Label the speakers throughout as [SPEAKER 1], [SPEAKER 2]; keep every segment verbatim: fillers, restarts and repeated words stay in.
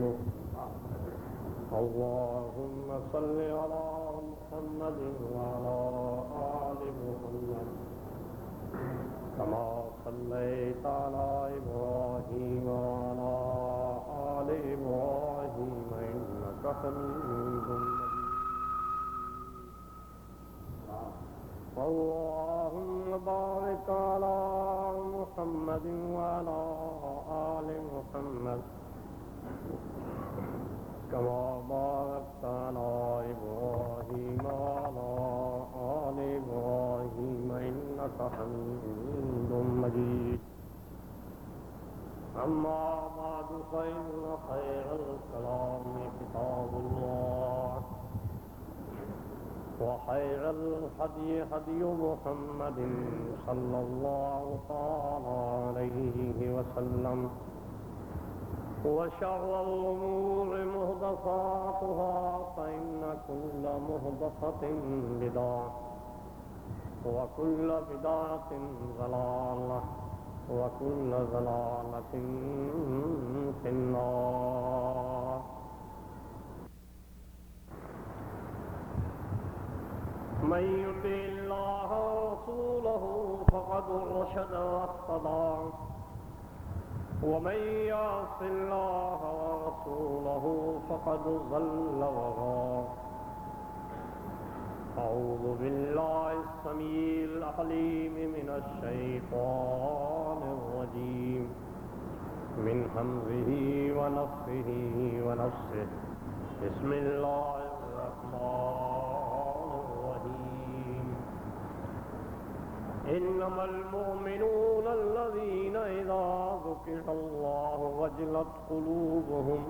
[SPEAKER 1] اللهم صل على محمد وعلى آل محمد كما صليت على إبراهيم وعلى آل إبراهيم إنك حميد مجيد. اللهم بارك على محمد وعلى آل محمد كما باركت على إبراهيم وعلى آل إبراهيم إنك حميد مجيد. أما بعد فإن خير الكلام كتاب الله وخير الهدي هدي محمد صلى الله تعالى عليه وسلم وشر الأمور محدثاتها فإن كل محدثة بدعة وكل بدعة ضلالة وكل ضلالة في النار. من يطع الله ورسوله فقد رشد واهتدى ومن يعص الله ورسوله فقد ضل وغوى. أعوذ بالله السميع العليم من الشيطان الرجيم من همزه ونفخه ونفسه. بسم الله الرحمن الرحيم. إنما المؤمنون الذين إذا ذكر الله وجلت قلوبهم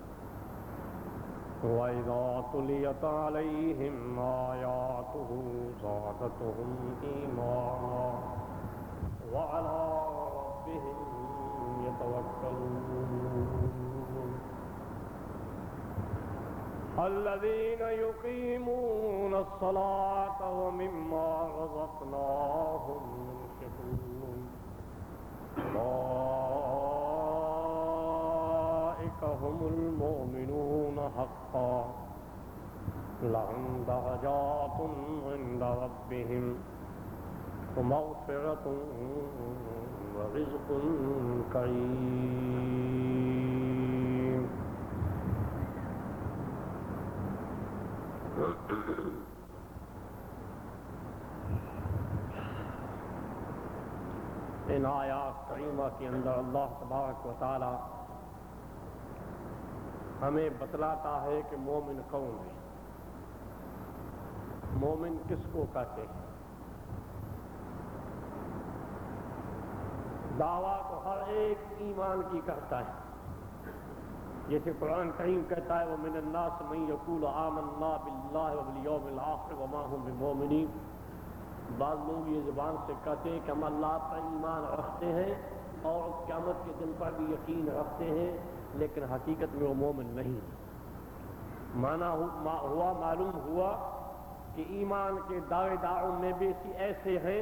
[SPEAKER 1] وإذا تليت عليهم آياته زادتهم إيمانا وعلى ربهم يتوكلون. الذين يقيمون الصلاة ومما رزقناهم ينفقون أولئك هم المؤمنون حقا لهم درجات عند ربهم ومغفرة ورزق كريم. ان آیات کریمہ کے اندر اللہ تبارک و تعالی ہمیں بتلاتا ہے کہ مومن کون ہے، مومن کس کو کہتے ہیں. دعویٰ تو ہر ایک ایمان کی کرتا ہے، جیسے قرآن کریم کہتا ہے وَمِنَ النَّاسِ مَن يَقُولُ آمَنَّا بِاللَّهِ وَبِالْيَوْمِ الْآخِرِ وَمَا هُم بِمُؤْمِنِينَ. بعض لوگ یہ زبان سے کہتے ہیں کہ ہم اللہ پر ایمان رکھتے ہیں اور قیامت کے دن پر بھی یقین رکھتے ہیں، لیکن حقیقت میں وہ مومن نہیں. مانا ہوا معلوم ہوا کہ ایمان کے دعوے داروں میں بھی ایسے ہیں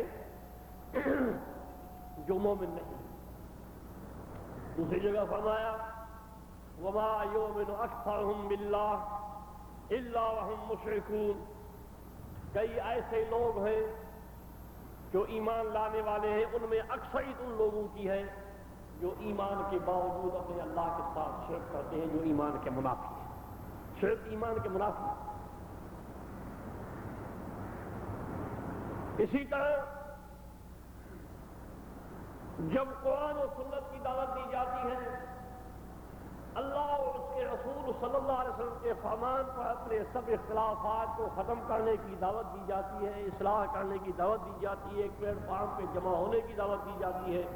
[SPEAKER 1] جو مومن نہیں. دوسری جگہ فرمایا وَمَا يُؤْمِنُ أَكْثَرُهُم بِاللَّهِ إِلَّا وَهُم مُشْرِكُونَ. کئی ایسے لوگ ہیں جو ایمان لانے والے ہیں، ان میں اکثریت ان لوگوں کی ہے جو ایمان کے باوجود اپنے اللہ کے ساتھ شرک کرتے ہیں، جو ایمان کے منافی ہیں. شرک ایمان کے منافی. اسی طرح جب قرآن و سنت کی دعوت دی جاتی ہے، اللہ اور اس کے رسول صلی اللہ علیہ وسلم کے فرمان پر اپنے سب اختلافات کو ختم کرنے کی دعوت دی جاتی ہے، اصلاح کرنے کی دعوت دی جاتی ہے، ایک پلیٹ فارم پہ جمع ہونے کی دعوت دی جاتی ہے،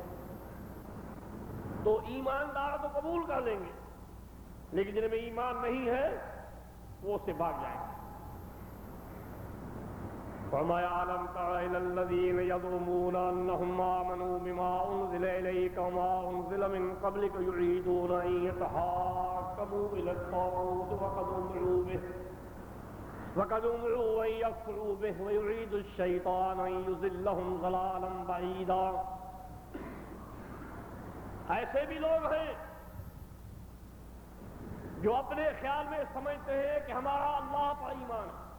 [SPEAKER 1] تو ایماندار تو قبول کر لیں گے، لیکن جن میں ایمان نہیں ہے وہ اسے بھاگ جائیں گے. فرمایا أَلَمْ تَرَ إِلَى الَّذِينَ يَزْعُمُونَ أَنَّهُمْ آمَنُوا بِمَا أُنزِلَ إِلَيْكَ وَمَا أُنزِلَ مِن قَبْلِكَ يُرِيدُونَ أَن يَتَحَاكَمُوا إِلَى الطَّاغُوتِ وَقَدْ أُمِرُوا بِهِ وَقَدْ أُمِرُوا أَن يَكْفُرُوا بِهِ وَيُرِيدُ الشَّيْطَانُ أَن يُضِلَّهُمْ ضَلَالًا بَعِيدًا. ایسے بھی لوگ ہیں جو اپنے خیال میں سمجھتے ہیں کہ ہمارا اللہ پر ایمان ہے،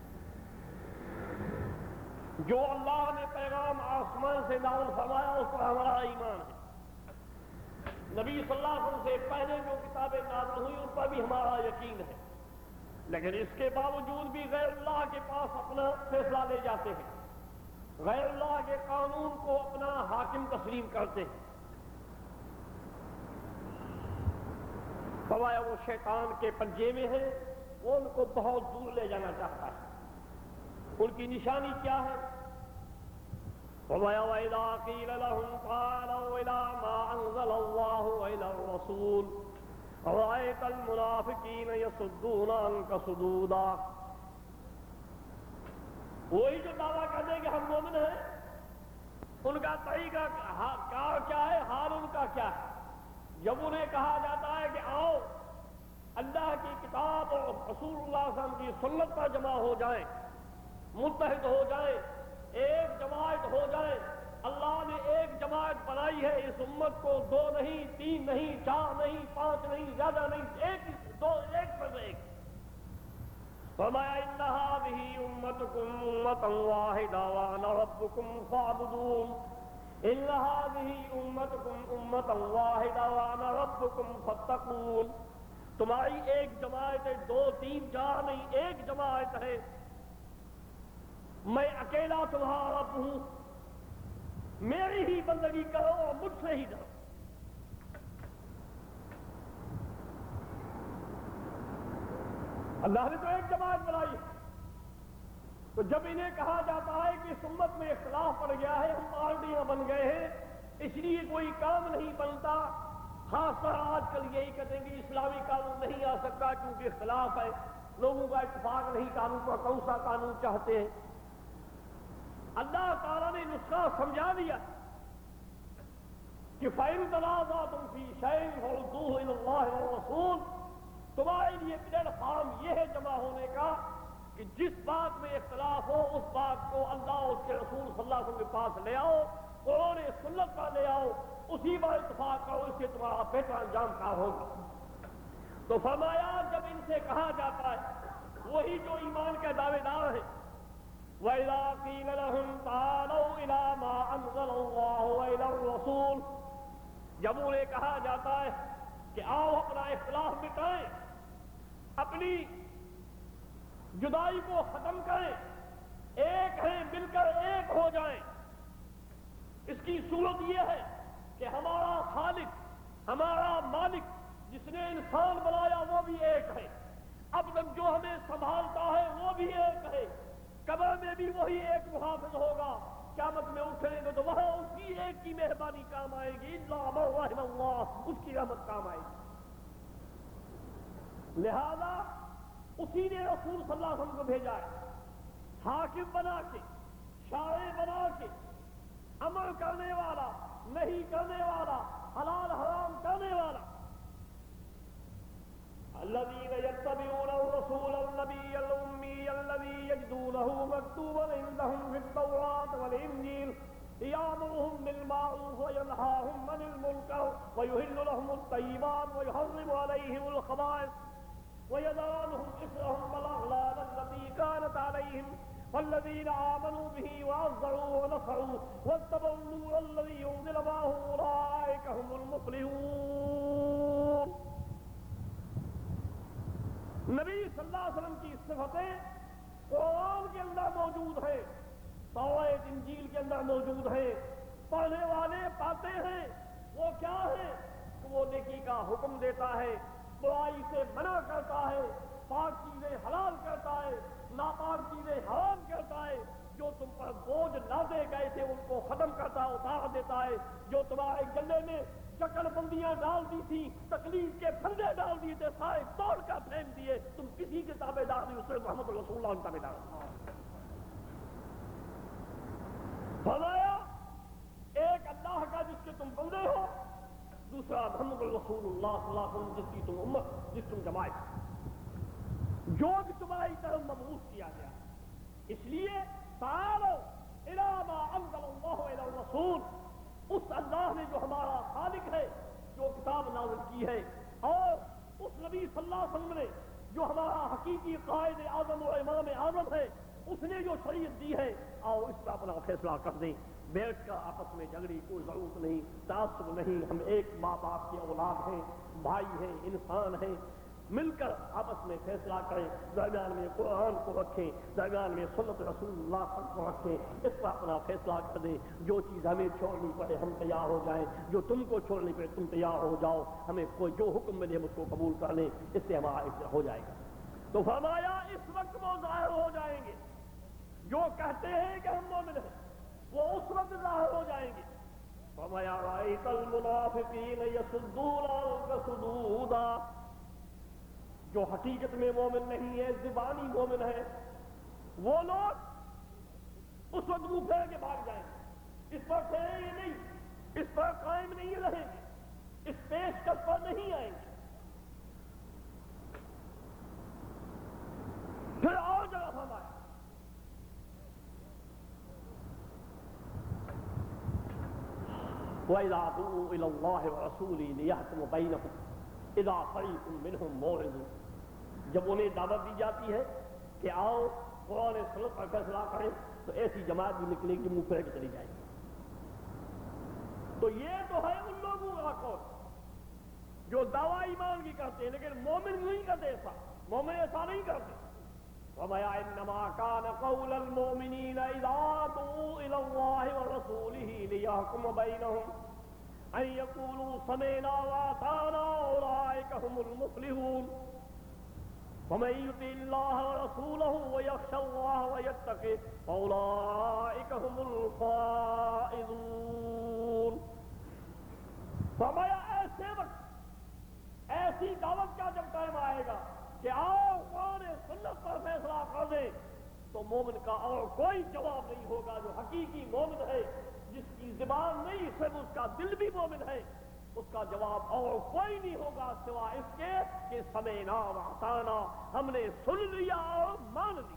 [SPEAKER 1] جو اللہ نے پیغام آسمان سے نازل فرمایا اس پر ہمارا ایمان ہے، نبی صلی اللہ علیہ وسلم سے پہلے جو کتابیں نازل ہوئی ان پر بھی ہمارا یقین ہے، لیکن اس کے باوجود بھی غیر اللہ کے پاس اپنا فیصلہ لے جاتے ہیں، غیر اللہ کے قانون کو اپنا حاکم تسلیم کرتے ہیں۔ فرمایا وہ شیطان کے پنجے میں ہے، وہ ان کو بہت دور لے جانا چاہتا ہے۔ ان کی نشانی کیا ہے؟ فرمایا وَإِذَا قِيلَ لَهُمْ تَعَالَوْا إِلَىٰ مَا أَنزَلَ اللَّهُ وَإِلَى الرَّسُولِ رَأَيْتَ الْمُنَافِقِينَ يَصُدُّونَ عَنكَ صُدُودًا۔ وہی جو دعویٰ کرتے ہیں کہ ہم مومن ہیں، ان کا طریقہ کار کیا ہے، حال ان کا کیا ہے؟ جب انہیں کہا جاتا ہے کہ آؤ اللہ کی کتاب اور رسول اللہ صلی اللہ علیہ وسلم کی سنت پر جمع ہو جائیں، متحد ہو جائیں، ایک جماعت ہو جائیں، اللہ نے ایک جماعت بنائی ہے، اس امت کو دو نہیں، تین نہیں، چار نہیں، پانچ نہیں، زیادہ نہیں، ایک دو ایک پر ایک۔ فرمایا ان هذه امتكم امة واحدة وانا ربكم فاعبدون، ان هذه امتكم امة واحدة وانا ربكم فاتقون۔ تمہاری ایک جماعت ہے، دو تین چار نہیں، ایک جماعت ہے، میں اکیلا تمہارا رب ہوں، میری ہی بندگی کرو اور مجھ سے ہی ڈرو۔ اللہ نے تو ایک جماعت بنائی ہے، تو جب انہیں کہا جاتا ہے کہ اس امت میں اختلاف پڑ گیا ہے، ہم پارٹیاں بن گئے ہیں، اس لیے کوئی کام نہیں بنتا، خاص طور آج کل یہی کہتے ہیں کہ اسلامی قانون نہیں آ سکتا کیونکہ اختلاف ہے، لوگوں کا اتفاق نہیں قانون پر، کون سا قانون چاہتے ہیں؟ اللہ تعالیٰ نے نسخہ سمجھا دیا کہ فَإِن تَنَازَعْتُمْ فِي شَيْءٍ فَرُدُّوهُ إِلَى اللَّهِ وَالرَّسُولِ۔ تمہارے لیے پلیٹ فارم یہ ہے جمع ہونے کا کہ جس بات میں اختلاف ہو اس بات کو اللہ اور اس کے رسول صلی اللہ علیہ وسلم کے پاس لے آؤ، قرآن سنت کا لے آؤ، اسی پر اتفاق کرو، اس سے تمہارا بہتر انجام کار ہوگا۔ تو فرمایا جب ان سے کہا جاتا ہے، وہی جو ایمان کے دعوے دار ہیں، وَإِذَا قِيلَ لَهُمْ تَعَالَوْا إِلَىٰ مَا أَنزَلَ اللَّهُ وَإِلَى الرَّسُولِ، جب انہیں کہا جاتا ہے کہ آؤ اپنا اختلاف مٹائیں، اپنی جدائی کو ختم کریں، ایک ہیں مل کر ایک ہو جائیں۔ اس کی صورت یہ ہے کہ ہمارا خالق، ہمارا مالک جس نے انسان بنایا وہ بھی ایک ہے، اب تک جو ہمیں سنبھالتا ہے وہ بھی ایک ہے، قبر میں بھی وہی ایک محافظ ہوگا، قیامت میں اٹھیں گے تو وہاں اس کی ایک کی مہربانی کام آئے گی، الا من رحم اللہ، اس کی رحمت کام آئے گی۔ لہذا اسی نے رسول صلی اللہ علیہ وسلم کو بھیجا ہے، حاکم بنا کے، شارع بنا کے، امر کرنے والا، نہیں کرنے والا، حلال حرام کرنے والا۔ الذين يتبعون الرسول النبي الأمي الذي يجدونه مكتوبا عندهم في التوراة والإنجيل يأمرهم بالمعروف وينهاهم عن المنكر ويحل لهم الطيبات ويحرم عليهم الخبائث ويضع عنهم إصرهم والأغلال التي كانت عليهم والذين آمنوا به وعزروه ونصروه واتبعوا النور الذي أنزل معه أولئك هم المفلحون۔ نبی صلی اللہ علیہ وسلم کی صفتیں قرآن کے اندر موجود ہیں، توراۃ انجیل کے اندر موجود ہیں، پڑھنے والے پاتے ہیں۔ وہ کیا ہے کہ وہ نیکی کا حکم دیتا ہے، برائی سے منع کرتا ہے، پاک چیزیں حلال کرتا ہے، ناپاک چیزیں حرام کرتا ہے، جو تم پر بوجھ لادے گئے تھے ان کو ختم کرتا اتار دیتا ہے، جو تمہارے گلے میں چکر بندیاں ڈال دی تھی، تکلیف کے پھندے ڈال دیے تھے، سارے توڑ کر پھینک دیے، تم کسی کے تابع دار نہیں، اس سے محمد رسول اللہ کے تابع دار۔ فرمایا ایک اللہ کا جس کے تم بندے ہو، دوسرا محمد رسول اللہ صلی اللہ علیہ وسلم جس کی تم امت، جس تم جماعت، جو کہ تمہاری طرف مبعوث کیا گیا۔ اس لیے تعالوا الی ما انزل اللہ الی الرسول، اس اللہ نے جو ہمارا خالق ہے، جو کتاب نازل کی ہے، اور اس نبی صلی اللہ علیہ وسلم نے جو ہمارا حقیقی قائد اعظم و امام اعظم ہے، اس نے جو شریعت دی ہے، آؤ اس پر اپنا فیصلہ کر دیں، بیٹھ کر آپس میں جھگڑی کوئی ضرورت نہیں، تعصب نہیں، ہم ایک ماں باپ کی اولاد ہیں، بھائی ہیں، انسان ہیں، مل کر آپس میں فیصلہ کریں، درمیان میں قرآن کو رکھیں، درمیان میں سنت رسول اللہ صلی اللہ علیہ وسلم کو رکھیں، اس پر اپنا فیصلہ کر دیں، جو چیز ہمیں چھوڑنی پڑے ہم تیار ہو جائیں، جو تم کو چھوڑنی پڑے تم تیار ہو جاؤ، ہمیں کوئی جو حکم ملے ہم اس کو قبول کر لیں، اس سے ہمارا اصلاح ہو جائے گا۔ تو فرمایا اس وقت وہ ظاہر ہو جائیں گے جو کہتے ہیں کہ ہم مومن ہیں، وہ اس وقت ظاہر ہو جائیں گے۔ فرمایا رأیت المنافقین یصدون عنک صدودا، جو حقیقت میں مومن نہیں ہے، زبانی مومن ہے، وہ لوگ اس وقت منہ پھیر کے بھاگ جائیں گے، اس پر ٹھہریں گے نہیں، اس پر قائم نہیں رہیں گے، اس پیشکش پر نہیں آئیں گے۔ پھر اور جگہ فرمایا وَإِذَا دُعُوا إِلَى اللَّهِ وَرَسُولِهِ لِيَحْكُمَ بَيْنَهُمْ إِذَا فَرِيقٌ مِّنْهُمْ مُعْرِضُونَ، جب انہیں دعوت دی جاتی ہے کہ آؤ قرآن سنت پر فیصلہ کریں، تو ایسی جماعت بھی نکلے گی منہ پھیر کے چلی جائے گی۔ تو یہ تو ہے ان لوگوں کا قول جو دعویٰ ایمان کی کرتے ہیں، لیکن مومن نہیں کرتے ایسا، مومن ایسا نہیں کرتے۔ وَمَا إِنَّمَا كَانَ قَوْلَ الْمُؤْمِنِينَ إِذَا دُعُوا إِلَى اللَّهِ وَرَسُولِهِ لِيَحْكُمَ بَيْنَهُمْ أَن يَقُولُوا سَمِعْنَا وَأَطَعْنَا أُولَٰئِكَ هُمُ الْمُفْلِحُونَ وَمَن يُطِعِ اللَّهَ وَرَسُولَهُ وَيَخْشَ اللَّهَ وَيَتَّقِهِ فَأُولَٰئِكَ هُمُ الْفَائِزُونَ۔ فرمایا ایسے وقت ایسی دعوت کا جب ٹائم آئے گا کہ آؤ قرآن سنت پر فیصلہ کر دیں، تو مومن کا اور کوئی جواب نہیں ہوگا، جو حقیقی مومن ہے، جس کی زبان نہیں صرف اس کا دل بھی مومن ہے، اس کا جواب اور کوئی نہیں ہوگا سوائے اس کے کہ سمعنا وأطعنا، ہم نے سن لیا اور مان لیا۔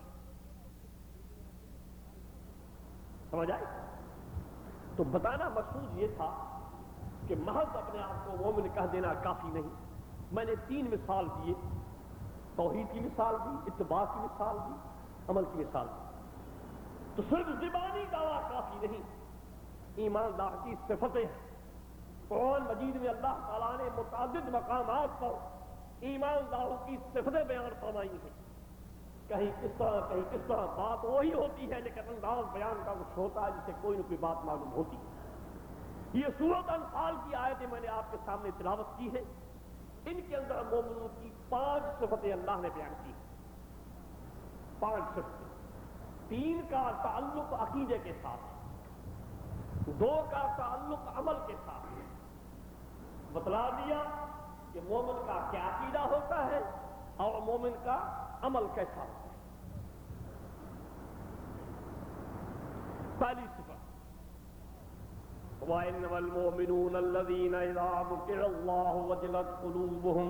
[SPEAKER 1] سمجھ آئی؟ تو بتانا مقصود یہ تھا کہ محض اپنے آپ کو مومن کہہ دینا کافی نہیں۔ میں نے تین مثال دیے، توحید کی مثال دی، اتباع کی مثال دی، عمل کی مثال دی۔ تو صرف زبانی دعویٰ کافی نہیں، ایماندار کی صفتیں ہیں۔ قرآن مجید میں اللہ تعالیٰ نے متعدد مقامات پر ایمانداروں کی صفتیں بیان فرمائی ہیں، کہیں کس طرح کہیں کس طرح، بات وہی ہوتی ہے لیکن انداز بیان کا کچھ ہوتا ہے جس سے کوئی نہ کوئی بات معلوم ہوتی ہے۔ یہ سورۃ انفال کی آیتیں میں نے آپ کے سامنے تلاوت کی ہے، ان کے اندر مومنوں کی پانچ صفتیں اللہ نے بیان کی، پانچ صفتیں۔ تین کا تعلق عقیدے کے ساتھ ہے، دو کا تعلق عمل کے ساتھ ہے، بتلا دیا کہ مومن کا کیا عقیدہ ہوتا ہے اور مومن کا عمل کیسا ہوتا ہے۔ پہلی صفت وَإِنَّمَا الْمُؤْمِنُونَ الَّذِينَ إِذَا ذُكِرَ اللَّهُ وَجِلَتْ قُلُوبُهُمْ،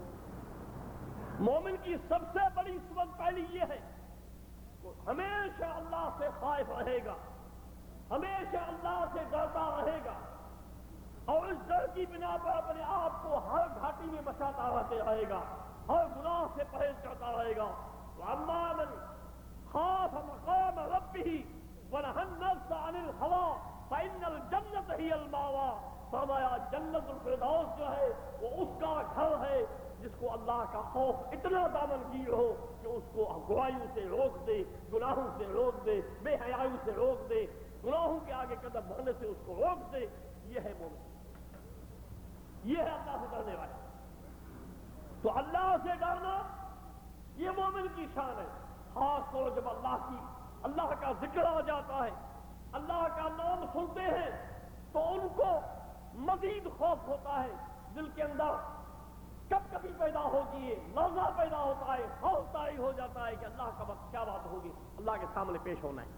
[SPEAKER 1] مومن کی سب سے بڑی صفت پہلی یہ ہے کہ ہمیشہ اللہ سے خائف رہے گا، ہمیشہ اللہ سے ڈرتا رہے گا، اور اس ڈر کی بنا پر اپنے آپ کو ہر گھاٹی میں بچاتا رہتے رہے گا، ہر گناہ سے پرہیز کرتا رہے گا۔ وَأَمَّا مَنْ خَافَ مَقَامَ رَبِّهِ وَنَهَى النَّفْسَ عَنِ الْهَوَىٰ فَإِنَّ الْجَنَّةَ هِيَ الْمَأْوَىٰ، فرمایا جنت الفردوس جو ہے وہ اس کا گھر ہے جس کو اللہ کا خوف اتنا دامنگیر ہو کہ اس کو برائیوں سے روک دے، گناہوں سے روک دے، بے حیائیوں سے روک دے، گناہوں کے آگے قدم بڑھنے سے اس کو روک دے۔ یہ ہے مومن، یہ ہے اللہ سے ڈرنے والا۔ تو اللہ سے ڈرنا یہ مومن کی شان ہے، خاص طور جب اللہ کی اللہ کا ذکر آ جاتا ہے، اللہ کا نام سنتے ہیں تو ان کو مزید خوف ہوتا ہے، دل کے اندر کب کبھی پیدا ہوگی، لرزہ پیدا ہوتا ہے، خوف طاری ہو جاتا ہے کہ اللہ کا وقت کیا بات ہوگی، اللہ کے سامنے پیش ہونا ہے۔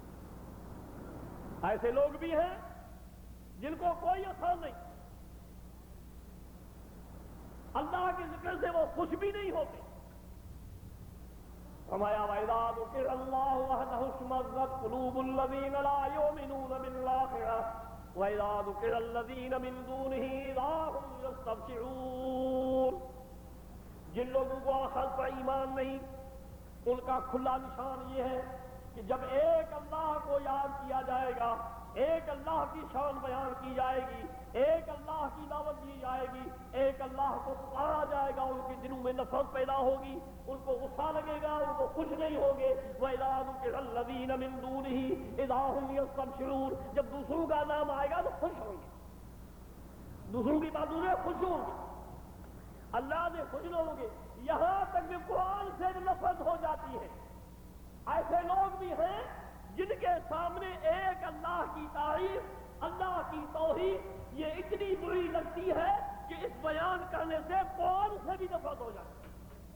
[SPEAKER 1] ایسے لوگ بھی ہیں جن کو کوئی اثر نہیں، اللہ کے ذکر سے وہ خوش بھی نہیں ہوتے۔ فرمایا وَإِذَا ذُكِرَ اللَّهُ وَحْدَهُ اشْمَأَزَّتْ قُلُوبُ الَّذِينَ لَا يُؤْمِنُونَ بِالْآخِرَةِ وَإِذَا ذُكِرَ الَّذِينَ مِن دُونِهِ إِذَا هُمْ يَسْتَبْشِرُونَ۔ جن لوگوں کو آخرت پر ایمان نہیں، ان کا کھلا نشان یہ ہے کہ جب ایک اللہ کو یاد کیا جائے گا، ایک اللہ کی شان بیان کی جائے گی، ایک اللہ کی دعوت دی جائے گی، ایک اللہ کو پکارا جائے گا، ان کے دلوں میں نفرت پیدا ہوگی، ان کو غصہ لگے گا، ان کو خوش نہیں ہوگے۔ وَإِذَا ذُكِرَ الَّذِينَ مِن دُونِهِ إِذَا هُمْ يَسْتَبْشِرُونَ، جب دوسروں کا نام آئے گا تو خوش ہوں گے، دوسروں کی باتوں سے خوش ہوں گے، اللہ سے خوش نہ ہوں گے۔ یہاں تک کہ قرآن سے نفرت ہو جاتی ہے۔ ایسے لوگ بھی ہیں جن کے سامنے ایک اللہ کی تعریف، اللہ کی توحید یہ اتنی بری لگتی ہے کہ اس بیان کرنے سے قرآن سے بھی نفرت ہو جاتی ہے۔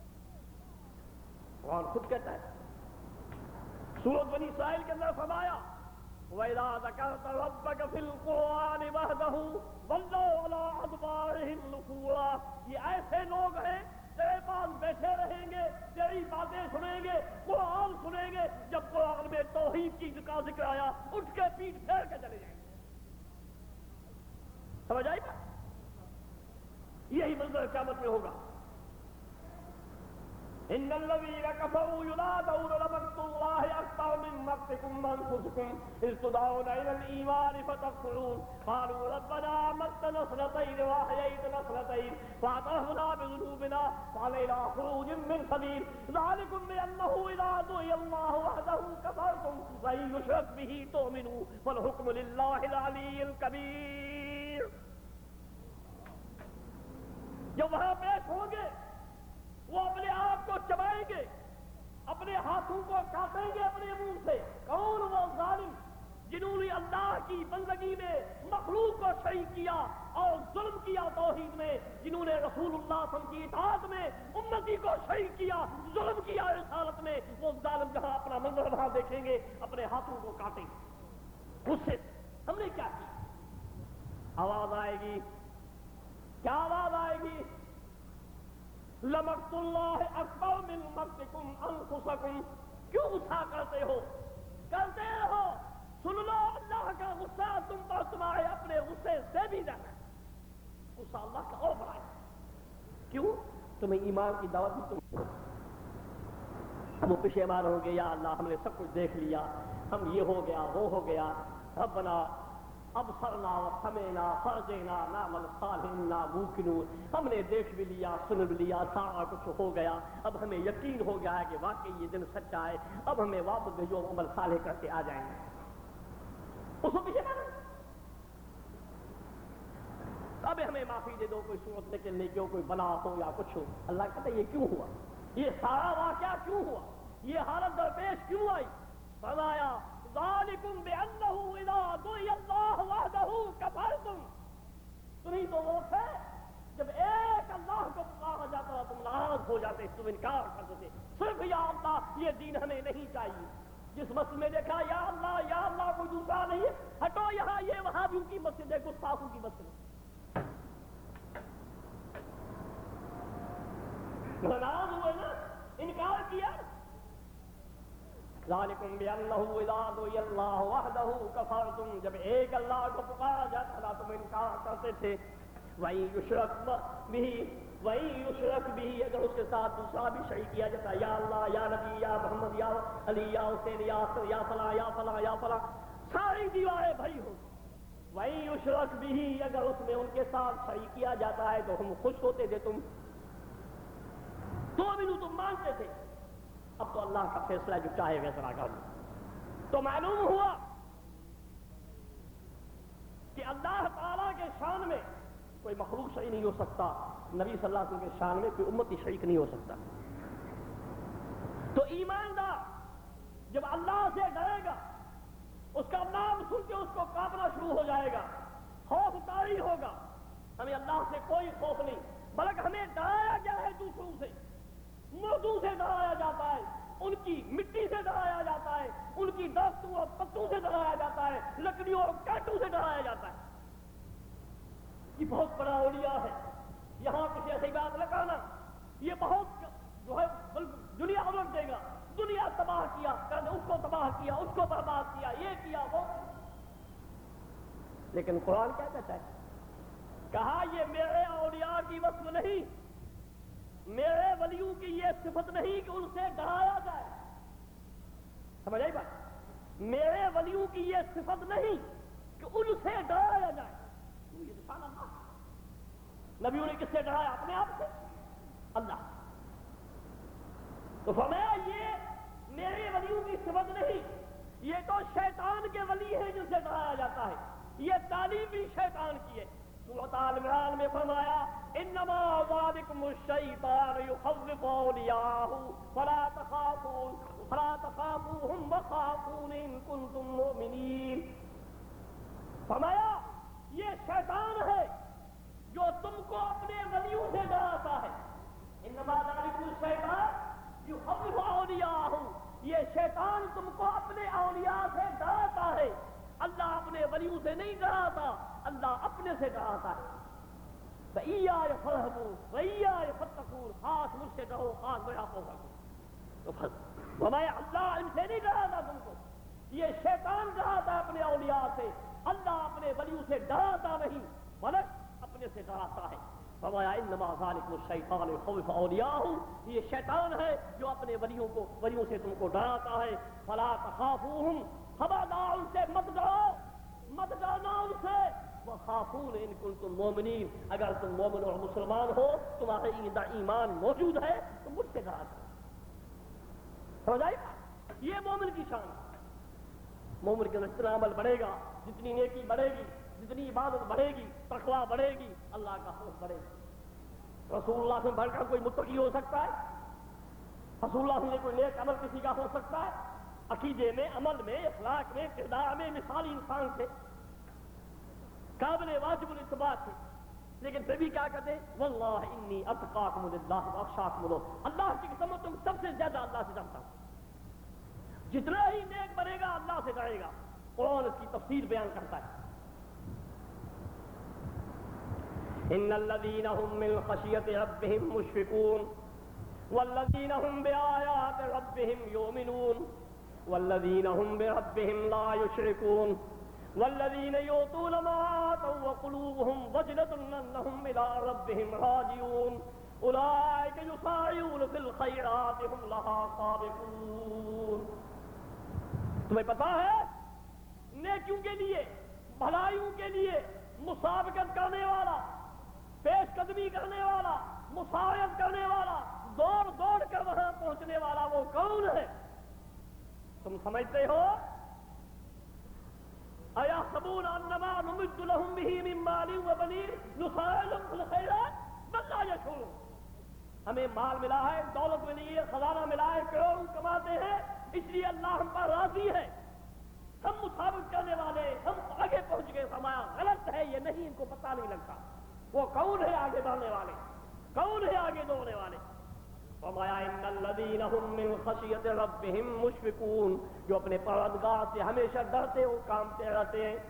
[SPEAKER 1] قرآن خود کہتا ہے، سورۃ بنی اسرائیل کے اندر فرمایا وَإِذَا ذَكَرْتَ رَبَّكَ فِي الْقُرْآنِ وَحْدَهُ وَلَّوْا عَلَىٰ أَدْبَارِهِمْ نُفُورًا، یہ ایسے لوگ ہیں تیرے پاس بیٹھے رہیں گے، تیری باتیں سنیں گے، قرآن سنیں گے، جب قرآن میں توحید کی کا ذکر آیا اٹھ کے پیٹ پھیر کے چلے جائیں گے۔ سمجھ آئی بات؟ یہی منظر قیامت میں ہوگا۔ ان الذين كفروا ينادون لمقت الله اكبر من مقتكم انفسكم اذ تدعون الى الايمان فتكفرون قالوا ربنا امتنا اثنتين واحييتنا اثنتين فاعترفنا بذنوبنا فعلينا خروج من سبيل ذلكم بانه اذا دعي الله وحده كفرتم وان يشرك به تؤمنوا فالحكم لله العلي الكبير۔ جو وہاں پیش ہوں گے وہ اپنے آپ کو چبائیں گے، اپنے ہاتھوں کو کاٹیں گے اپنے منہ سے۔ کون وہ ظالم جنہوں نے اللہ کی بندگی میں مخلوق کو شریک کیا اور ظلم کیا توحید میں، جنہوں نے رسول اللہ صلی اللہ علیہ وسلم کی اطاعت میں امتی کو شریک کیا، ظلم کیا رسالت میں، وہ ظالم جہاں اپنا منظر وہاں دیکھیں گے اپنے ہاتھوں کو کاٹیں گے۔ اس سے ہم نے کیا کیا؟ آواز آئے گی، کیا آواز آئے گی؟ لمقت اللہ اکبر من مقتکم انفسکم، کیوں غصہ کرتے ہو؟ کرتے رہو، سن لو اللہ کا غصہ تم پر تمہارے اپنے غصے سے بھی زیادہ ہے، غصہ اللہ کا اور بڑا ہے۔ کیوں؟ تمہیں ایمان کی دعوت بھی تم ہم وہ پشیمان ہو گے، یا اللہ ہم نے سب کچھ دیکھ لیا، ہم یہ ہو گیا وہ ہو گیا، ربنا ابصرنا وسمعنا فرجعنا نعمل صالحا موقنون، ہم نے دیکھ بھی لیا سن بھی لیا سارا کچھ ہو گیا، اب ہمیں یقین ہو گیا ہے کہ واقعی یہ دن سچا ہے، اب ہمیں واپس بھیجو، عمل صالح کرتے آ جائیں گے۔ اس کو پیچھے مانو، اب ہمیں معافی دے دو، کوئی صورت نکلنے کی ہو، کوئی بلا ہو یا کچھ ہو۔ اللہ کہتا ہے یہ کیوں ہوا، یہ سارا واقعہ کیوں ہوا، یہ حالت درپیش کیوں آئی؟ فرمایا ذالکم بأنہ اذا دعی اللہ وحدہ کفرتم، تمہیں تو وہ تھے جب ایک اللہ کو پکارا جاتا تھا تم ناراض ہو جاتے، تم انکار کرتے تھے، صرف یا اللہ یہ دین ہمیں نہیں چاہیے۔ جس مسجد میں دیکھا یا اللہ یا اللہ کوئی دوسرا نہیں ہے، ہٹو یہاں، یہ وہابیوں کی مسجد ہے، گستاخوں کی مسجد ہے، ناراض ہوئے نا، انکار کیا۔ ذالکم بأنہ اذا دعی اللہ وحدہ کفرتم، جب ایک اللہ کو پکارا جاتا تھا تم انکار کرتے تھے۔ وَإِن یشرک بہ وَإِن یشرک بہ، اگر اس کے ساتھ دوسرا بھی شریک کیا جاتا، یا اللہ یا نبی یا محمد یا علی یا حسین یا یا فلاں یا فلاں یا فلاں، ساری دیواریں بھری ہو۔ وَإِن یشرک بہ، اگر اس میں ان کے ساتھ شریک کیا جاتا ہے تو ہم خوش ہوتے تھے، تم تو بھی تم مانتے تھے، اب تو اللہ کا فیصلہ جو چاہے ویسا کر لو۔ تو معلوم ہوا کہ اللہ تعالیٰ کے شان میں کوئی مخلوق شریک نہیں ہو سکتا، نبی صلی اللہ علیہ وسلم کے شان میں کوئی امتی شریک نہیں ہو سکتا۔ تو ایماندار جب اللہ سے ڈرے گا، اس کا نام سن کے اس کو کانپنا شروع ہو جائے گا، خوف طاری ہوگا۔ ہمیں اللہ سے کوئی خوف نہیں، بلکہ ہمیں ڈرایا گیا ہے دوسروں سے، مردوں سے ڈرایا جاتا ہے، ان کی مٹی سے ڈرایا جاتا ہے، ان کی درختوں اور پتوں سے ڈرایا جاتا ہے، لکڑیوں اور کانٹوں سے ڈرایا جاتا ہے۔ یہ بہت بڑا اولیاء ہے، یہاں کسی ایسی بات لگانا، یہ بہت جو ہے دنیا الٹ دے گا، دنیا تباہ کیا، اس کو تباہ کیا، اس کو برباد کیا، یہ کیا وہ۔ لیکن قرآن کیا کہتا ہے؟ کہا یہ میرے اولیاء کی وصف نہیں، میرے ولیوں کی یہ صفت نہیں کہ ان سے ڈرایا جائے. سمجھ آئی بات؟ میرے ولیوں کی یہ صفت نہیں کہ ان سے ڈرایا جائے. یہ تو شان اللہ. نبیوں نے کس سے ڈرایا؟ اپنے آپ سے، اللہ. تو فرمایا یہ میرے ولیوں کی صفت نہیں، یہ تو شیطان کے ولی ہیں جن سے ڈرایا جاتا ہے. یہ تعلیم بھی شیطان کی ہے. سورۃ آل عمران میں فرمایا انما ذالکم الشیطان یخوف اولیاءہ فلا تخافون فلا تخافوہم وخافون ان کنتم مؤمنین. فرمایا یہ شیطان ہے جو تم کو اپنے ولیوں سے ڈراتا ہے. انما ذالکم الشیطان یخوف اولیاءہ، یہ شیطان تم کو اپنے اولیاء سے ڈراتا ہے. اللہ اپنے ولیوں سے نہیں ڈراتا، اللہ اپنے سے ڈراتا ہے. فَإِيَّايَ فَارْهَبُونِ وَإِيَّايَ فَاتَّقُونِ، خاص مجھ سے ڈرو، خاص میرا خوف رکھو. تو فرمایا اللہ ان سے نہیں ڈراتا تم کو، یہ شیطان ڈراتا ہے اپنے اولیاء سے. اللہ اپنے ولیوں سے ڈراتا نہیں بلکہ اپنے سے ڈراتا ہے. فرمایا انما ذالکم الشیطان یخوف اولیاءہ، یہ شیطان ہے جو اپنے ولیوں کو ولیوں سے تم کو ڈراتا ہے. فلا تخافوہم، خبردار ان سے مت ڈرو، مت ڈرنا ان سے. وخافون ان کنتم مومنین، اگر تم مومن اور مسلمان ہو، تمہارے اندر ایمان موجود ہے تو مجھ سے ڈرا کرو. سمجھ آئی؟ یہ مومن کی شان ہے. مومن کے جتنا عمل بڑھے گا، جتنی نیکی بڑھے گی، جتنی عبادت بڑھے گی، تقویٰ بڑھے گی، اللہ کا خوف بڑھے گا. رسول اللہ سے بڑھ کر کوئی متقی ہو سکتا ہے؟ رسول اللہ سے کوئی نیک عمل کسی کا ہو سکتا ہے؟ عقیدے میں، عمل میں، اخلاق میں، کردار میں مثالی انسان سے، قابل واجب الاتباع تھے. لیکن پھر بھی کیا کہتے ہیں؟ واللہ انی اتقاکم للہ واخشاکم لہ، اللہ کی قسم تم سب سے زیادہ اللہ سے ڈرتا ہوں. جتنا ہی نیک بنے گا اللہ سے ڈرے گا. قرآن اس کی تفسیر بیان کرتا ہے. ان الذین هم من خشیۃ ربهم مشفقون والذین هم بآیات ربهم یؤمنون والذین هم بربهم لا یشرکون والذین یؤتون ما آتوا وقلوبهم وجلة انهم الى ربهم راجعون اولئک یسارعون فی الخیرات هم لها سابقون. تمہیں پتا ہے نیکیوں کے لیے، بھلائیوں کے لیے مسابقت کرنے والا، پیش قدمی کرنے والا، مساعدت کرنے والا، دوڑ دوڑ کر وہاں پہنچنے والا وہ کون ہے؟ تم سمجھتے ہو؟ اَيَحْسَبُونَ أَنَّمَا نُمِدُّ لَهُم بِهِ مِن مَّالٍ وَبَنِينَ نُسَارِعُ فِي الْخَيْرَاتِ بَل لَّا يَشْعُرُونَ. ہمیں مال ملا ہے، دولت ملی ہے، خزانہ ملا ہے، کروڑوں کماتے ہیں، اس لیے اللہ ہم پر راضی ہے، ہم مسابقت کرنے والے، ہم آگے پہنچ گئے. فرمایا غلط ہے یہ، نہیں، ان کو پتہ نہیں لگتا وہ کون ہے آگے بڑھنے والے، کون ہے آگے دوڑنے والے. فرمایا ان الذین هم من خشیۃ ربهم مشفقون، جو اپنے پروردگار سے ہمیشہ ڈرتے ہو، کامتے رہتے ہیں.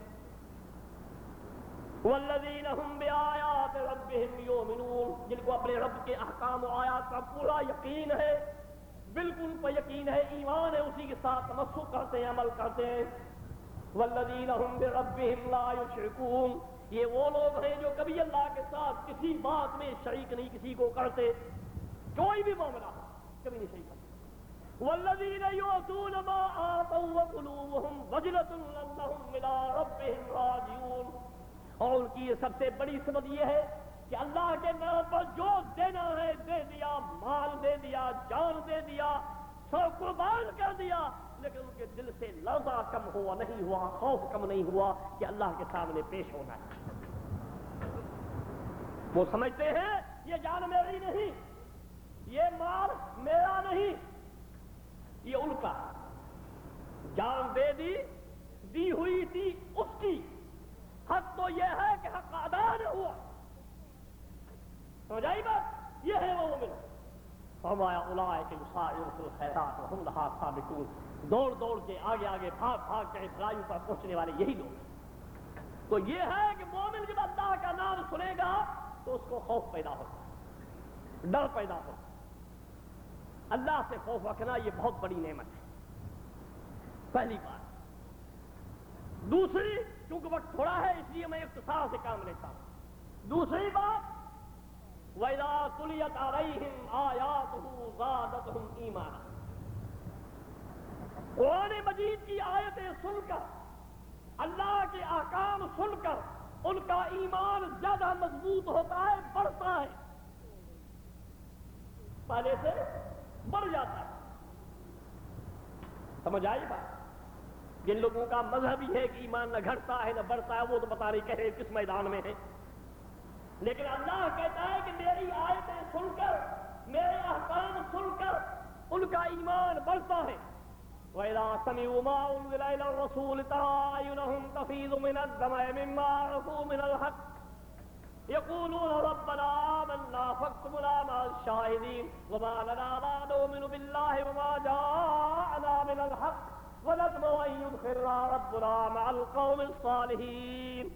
[SPEAKER 1] والذین هم بآیات ربهم یؤمنون، جن کو اپنے رب کے احکام و آیات کا پورا یقین ہے، بالکل پر یقین ہے، ایمان ہے، اسی کے ساتھ تمسک کرتے ہیں، عمل کرتے ہیں. والذین هم بربهم لا یشرکون، یہ وہ لوگ ہیں جو کبھی اللہ کے ساتھ کسی بات میں شریک نہیں کسی کو کرتے، کوئی بھی معاملہ ہو کبھی نہیں شریک کرتے. والذین یؤتون ما آتوا وقلوبهم وجلة انهم الى ربهم راجعون، اور ان کی یہ سب سے بڑی صفت یہ ہے کہ اللہ کے نام پر جو دینا ہے دے دیا، مال دے دیا، جان دے دیا، سب قربان کر دیا، لیکن ان کے دل سے لرزہ کم ہوا نہیں ہوا، خوف کم نہیں ہوا کہ اللہ کے سامنے پیش ہونا ہے. وہ سمجھتے ہیں یہ جان میری نہیں، یہ مال میرا نہیں، یہ ان کا. جان دے دی، دی ہوئی تھی اس کی، حق تو یہ ہے کہ حق ادا نہ ہوا. سمجھائی بات؟ یہ ہے وہ مومن. فرمایا اولئک یسارعون فی الخیرات وهم لها سابقون، دوڑ دوڑ کے آگے آگے بھاگ بھاگ کے بھلائیوں پر پہنچنے والے یہی لوگ ہیں. تو یہ ہے کہ مومن جب اللہ کا نام سنے گا تو اس کو خوف پیدا ہوتا ہے، ڈر پیدا ہوتا ہے. اللہ سے خوف رکھنا یہ بہت بڑی نعمت ہے، پہلی بات. دوسری، کیونکہ وقت تھوڑا ہے اس لیے میں اختصار سے کام لیتا ہوں. دوسری بات، وَإِذَا تُلِيَتْ عَلَيْهِمْ آيَاتُهُ زَادَتْهُمْ ایمانا. قرآن مجید کی آیتیں سن کر، اللہ کے احکام سن کر ان کا ایمان زیادہ مضبوط ہوتا ہے، بڑھتا ہے، پہلے سے بڑھ جاتا ہے. سمجھ آئی بات؟ جن لوگوں کا مذہب ہی ہے کہ ایمان نہ گھٹتا ہے نہ بڑھتا ہے، وہ تو بتا نہیں کہے کس میدان میں ہے. لیکن اللہ کہتا ہے کہ میری آیتیں سن کر، میرے احکام سن کر ان کا ایمان بڑھتا ہے. وَإِذَا سَمِعُوا مَا أُنزِلَ إِلَى الرَّسُولِ تَرَىٰ أَعْيُنَهُمْ تَفِيضُ مِنَ الدَّمْعِ مِمَّا عَرَفُوا مِنَ الْحَقِّ يَقُولُونَ رَبَّنَا آمَنَّا فَاكْتُبْنَا مَعَ الشَّاهِدِينَ وَمَا لَنَا لَا نُؤْمِنُ بِاللَّهِ وَمَا جَاءَنَا مِنَ الْحَقِّ وَنَطْمَعُ أَن يُدْخِلَنَا رَبُّنَا مَعَ الْقَوْمِ الصَّالِحِينَ.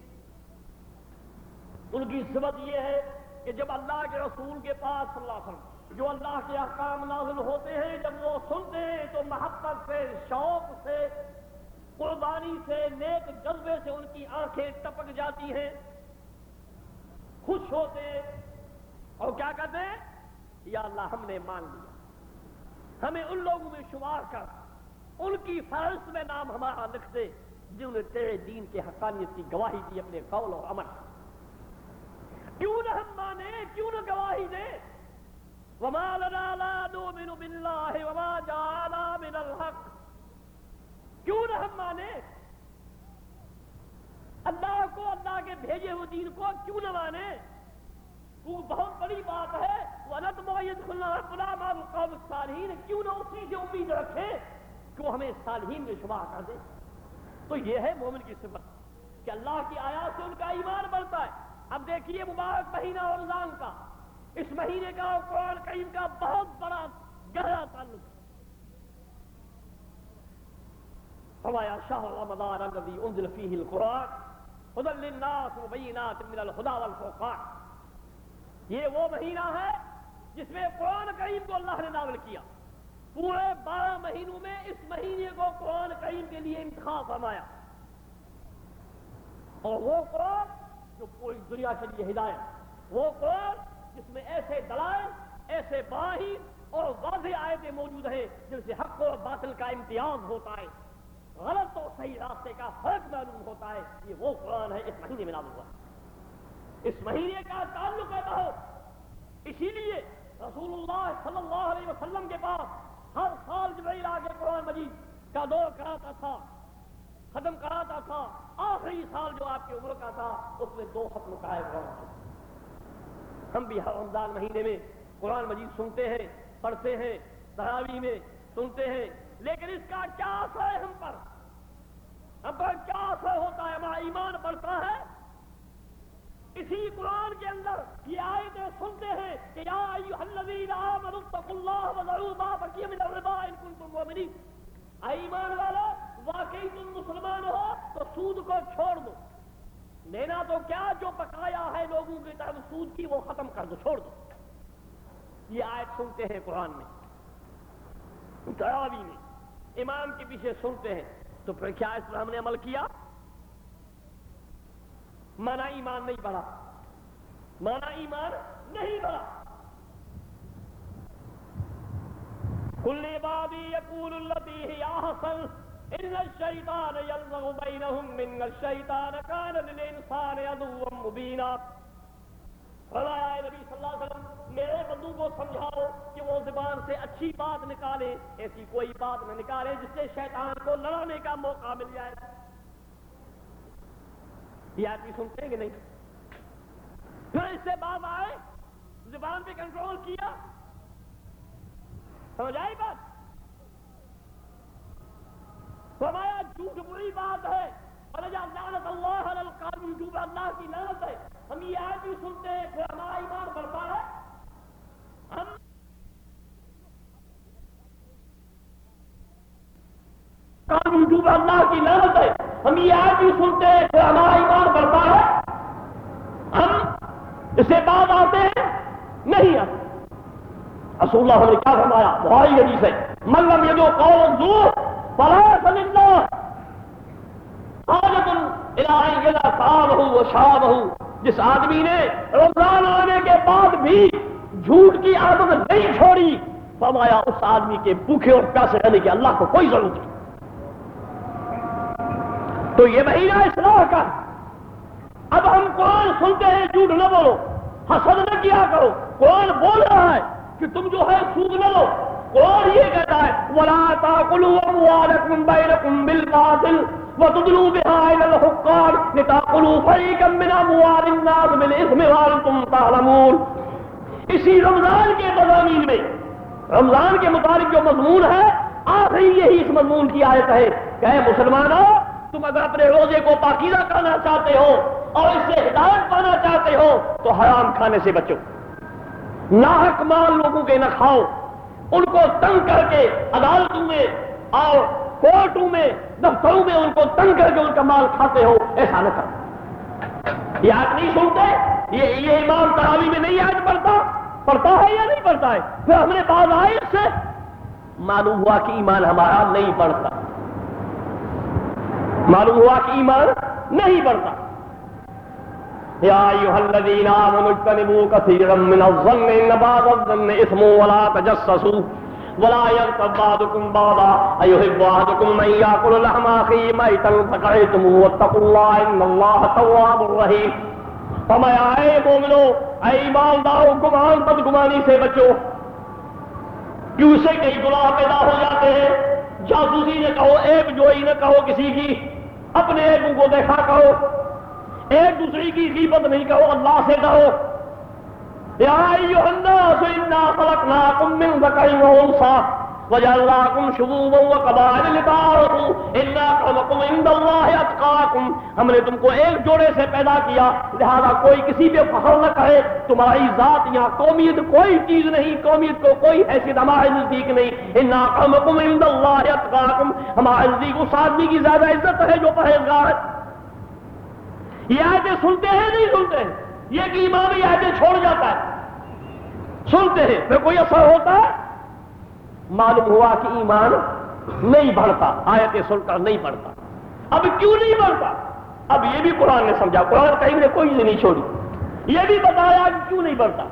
[SPEAKER 1] ان کی صفت یہ ہے کہ جب اللہ کے رسول کے پاس صلی اللہ علیہ وسلم جو اللہ کے احکام نازل ہوتے ہیں، جب وہ سنتے ہیں تو محبت سے، شوق سے، قربانی سے، نیک جذبے سے ان کی آنکھیں ٹپک جاتی ہیں، خوش ہوتے ہیں اور کیا کہتے ہیں؟ یا اللہ ہم نے مان لیا، ہمیں ان لوگوں میں شمار کر، ان کی فہرست میں نام ہمارا لکھ دے جنہوں نے تیرے دین کے حقانیت کی گواہی دی اپنے قول اور عمل. کیوں نہ ہم مانے، کیوں نہ گواہی دیں؟ وَمَا لَنَا لَا نُؤْمِنُ بِاللَّهِ وَمَا جَاءَنَا مِنَ الْحَقِّ. کیوں نہ ہم مانے اللہ کو، اللہ کے بھیجے ہوئے دین کو کیوں نہ مانے؟ وہ بہت بڑی بات ہے. وَنَطْمَعُ أَن يُدْخِلَنَا رَبُّنَا مَعَ الْقَوْمِ الصَّالِحِينَ. کیوں نہ اسی سے امید رکھیں کہ وہ ہمیں صالحین میں شمار کر دے. تو یہ ہے مومن کی صفت کہ اللہ کی آیات سے ان کا ایمان بڑھتا ہے. اب دیکھیے مبارک مہینہ رمضان کا، اس مہینے کا اور قرآن کریم کا بہت بڑا گہرا تعلق. فرمایا شہر رمضان الذی انزل فیہ القرآن ھدی للناس وبینات من الھدی والفرقان. یہ وہ مہینہ ہے جس میں قرآن کریم کو اللہ نے نازل کیا. پورے بارہ مہینوں میں اس مہینے کو قرآن کریم کے لیے انتخاب فرمایا، اور وہ قرآن جو پوری دنیا کے لیے ہدایت، وہ قرآن جس میں ایسے دلائل، ایسے براہین اور واضح آیتیں موجود ہیں جن سے حق اور باطل کا امتیاز ہوتا ہے، غلط اور صحیح راستے کا فرق معلوم ہوتا ہے. یہ وہ قرآن ہے اس مہینے میں نازل ہوا. اس مہینے کا تعلق ہے بہت. اسی لیے رسول اللہ صلی اللہ علیہ وسلم کے پاس ہر سال جبرائیل آ کے قرآن مجید کا دور کراتا تھا، ختم کراتا تھا. آخری سال جو آپ کی عمر کا تھا اس میں دو ختم کرائے قرآن کے. ہم بھی ہر رمضان مہینے میں قرآن مجید سنتے ہیں، پڑھتے ہیں، تراویح میں سنتے ہیں، لیکن اس کا کیا اثر ہے ہم پر؟ ہم پر کیا اثر ہوتا ہے؟ ہمارا ایمان بڑھتا ہے. اسی قرآن کے اندر یہ آیتیں سنتے ہیں کہ یا ایھا الذین آمنوا اتقوا اللہ وذروا ما بقی من الربا ان کنتم مؤمنین. اے ایمان والو، واقعی تم مسلمان ہو تو سود کو چھوڑ دو. لینا تو کیا، جو بقایا ہے لوگوں کی طرف سود کی وہ ختم کر دو، چھوڑ دو. یہ آیت سنتے ہیں قرآن میں، تراویح میں، امام کے پیچھے سنتے ہیں. تو پھر کیا اس پر ہم نے عمل کیا؟ مانا ایمان نہیں بڑھا، مانا ایمان نہیں بڑھا. قل عبادی یقول التی ہی احسن ان الشیطان یلزغ بینہم ان الشیطان کان للانسان عدوا مبینا. فرمایا اے نبی صلی اللہ علیہ وسلم، میرے بندوں کو سمجھاؤ کہ وہ زبان سے اچھی بات نکالے، ایسی کوئی بات نہ نکالے جس سے شیطان کو لڑانے کا موقع مل جائے. یہ آدمی سنتے ہیں کہ نہیں؟ پھر اس سے بات آئے، زبان پہ کنٹرول کیا. سمجھ آئی بات؟ فرمایا جھوٹ بری بات ہے، اور لعنت اللہ علی القاذبین، جھوٹ اللہ کی لعنت ہے. ہم یہ آیت بھی سنتے ہیں، پھر ہمارا ایمان بڑھتا ہے. ہم قانون جھوٹ اللہ کی لعنت ہے، ہم یہ آیت بھی سنتے ہیں، پھر ہمارا ایمان بڑھتا ہے. ہم اس سے بعد آتے ہیں نہیں آتے. رسول اللہ نے کیا فرمایا؟ بخاری حدیث ہے، من لم یدع قول الزور فلیس للہ حاجۃ الی ان یدع طعامہ و شرابہ. جس آدمی نے رمضان آنے کے کے بعد بھی جھوٹ کی عادت نہیں چھوڑی، فرمایا اس آدمی کے بھوکے اور پیاسے رہنے کی اللہ کو کوئی ضرورت نہیں۔ تو یہ مہینہ اصلاح کا، اب ہم قرآن سنتے ہیں، جھوٹ نہ بولو، حسد نہ کیا کرو۔ قرآن بول رہا ہے کہ تم جو ہے سود نہ لو۔ قرآن یہ کہتا ہے وَلَا تَأْكُلُوا أَمْوَالَكُمْ بَيْنَكُمْ بِالْبَاطِلِ وَتُدْلُوا بِهَا إِلَى الْحُكَّامِ لِتَأْكُلُوا فَرِيقًا مِنْ أَمْوَالِ النَّاسِ بِالْإِثْمِ وَأَنْتُمْ تَعْلَمُونَ۔ اسی رمضان کے مضامین میں، رمضان کے متعلق جو مضمون ہے، آخری یہی اس مضمون کی آیت ہے کہ اے مسلمانوں، تم اگر اپنے روزے کو پاکیزہ کرنا چاہتے ہو اور اس سے ہدایت پانا چاہتے ہو تو حرام کھانے سے بچو، ناحق مال لوگوں کے نہ کھاؤ، ان کو تنگ کر کے عدالتوں میں اور کورٹوں میں دفتروں میں ان کو تنگ کر کے ان کا مال کھاتے ہو، ایسا نہ کرو۔ یہ آج نہیں سنتے؟ یہ یہ امام تراویح میں نہیں آج پڑھتا پڑھتا ہے یا نہیں پڑھتا ہے؟ پھر ہم نے بعض آیت سے معلوم ہوا کہ ایمان ہمارا نہیں بڑھتا، معلوم ہوا کہ ایمان نہیں بڑھتا۔ یا ایھا الذین آمنوا اجتنبوا کثیرا من الظن ان بعض الظن اثم ولا تجسسوا ولا یغتب بعضکم بعضا ایحب احدکم ان یاکل لحم اخیہ میتا فکرہتموہ واتقوا اللہ ان اللہ تواب رحیم۔ فرمایا اے مومنو، اے ایماندارو، گمان بدگمانی سے بچو، کیوں سے کئی گناہ پیدا ہو جاتے ہیں۔ جاسوسی نہ کہو، ایب جوئی نہ کہو کسی کی، اپنے ایبوں کو دیکھا کرو، ایک دوسرے کی غیبت نہیں کہو، اللہ سے کہو۔ یا ایھا الناس انا خلقناکم من ذکر وانثی وجعلناکم شعوبا وقبائل لتعارفوا ان اکرمکم عند اللہ اتقاکم۔ ہم نے تم کو ایک جوڑے سے پیدا کیا، لہذا کوئی کسی پہ فخر نہ کرے۔ تمہاری ذات یہاں قومیت کوئی چیز نہیں، قومیت کو کوئی حیثیت ہمارے نزدیک نہیں۔ ان اکرمکم عند اللہ اتقاکم، ہمارے نزدیک اس آدمی کی زیادہ عزت ہے جو پرہیزگار ہے۔ یہ آیتیں سنتے ہیں نہیں سنتے ہیں؟ یہ کہ امام یہ آیتیں چھوڑ جاتا ہے، سنتے ہیں پھر کوئی اثر ہوتا ہے؟ معلوم ہوا کہ ایمان نہیں بڑھتا، آیتیں سن کر نہیں بڑھتا۔ اب کیوں نہیں بڑھتا؟ اب یہ بھی قرآن نے سمجھا، قرآن کہیں نے کوئی نہیں چھوڑی، یہ بھی بتایا کہ کیوں نہیں بڑھتا۔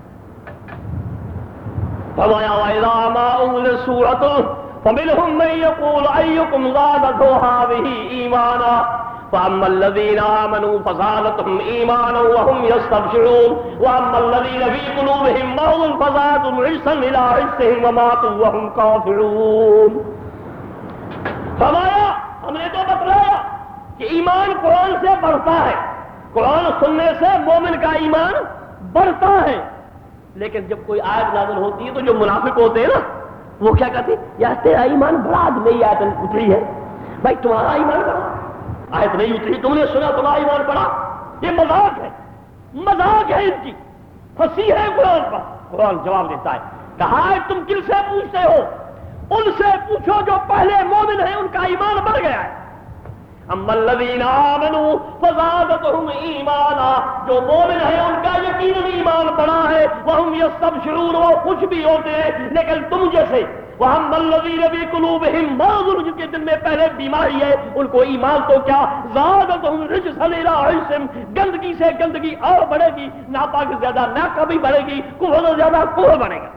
[SPEAKER 1] فرمایا وَإِذَا مَا أُنزِلَتْ سُورَةٌ فَمِنْهُم مَّن يَقُولُ أَيُّكُمْ زَادَتْهُ هَٰذِهِ إِيمَانًا فَأَمَّا الَّذِينَ آمَنُوا فَزَادَتْهُمْ إِيمَانًا وَهُمْ يَسْتَبْشِرُونَ وَأَمَّا الَّذِينَ فِي قُلُوبِهِم مَّرَضٌ فَزَادَتْهُمْ رِجْسًا إِلَىٰ رِجْسِهِمْ وَمَاتُوا وَهُمْ كَافِرُونَ۔ فرمایا ہم نے تو بتلایا کہ ایمان قرآن سے بڑھتا ہے، قرآن سننے سے مومن کا ایمان بڑھتا ہے، لیکن جب کوئی آیت نازل ہوتی ہے تو جو منافق ہوتے ہیں نا، وہ کیا کہتے ہیں؟ یار تیرا ایمان بڑا، آج نئی آیت اتری ہے، بھائی تمہارا ایمان بڑا، آیت نہیں اتری، تم نے سنا تمہارا ایمان بڑا۔ یہ مذاق ہے، مذاق ہے ان کی، پھنسی ہے قرآن پر۔ قرآن جواب دیتا ہے، کہا ہے تم کن سے پوچھتے ہو؟ ان سے پوچھو جو پہلے مومن ہیں، ان کا ایمان بڑھ گیا ہے۔ اما الذین آمنوا فزادتهم ایمانا، جو مومن ہیں ان کا یقیناً ایمان بڑا ہے، وہم یستبشرون، وہ خوش بھی ہوتے ہیں، لیکن تم جیسے وَأَمَّا الَّذِينَ فِي قُلُوبِهِم مَّرَضٌ، جن کے دل میں پہلے بیماری ہے، ان کو ایمان تو کیا، زَادَتْهُمْ رِجْسًا إِلَىٰ رِجْسِهِمْ، گندگی سے گندگی اور بڑھے گی، ناپاک زیادہ ناپاکی بھی بڑھے گی، کفر زیادہ کفر بڑھے گا۔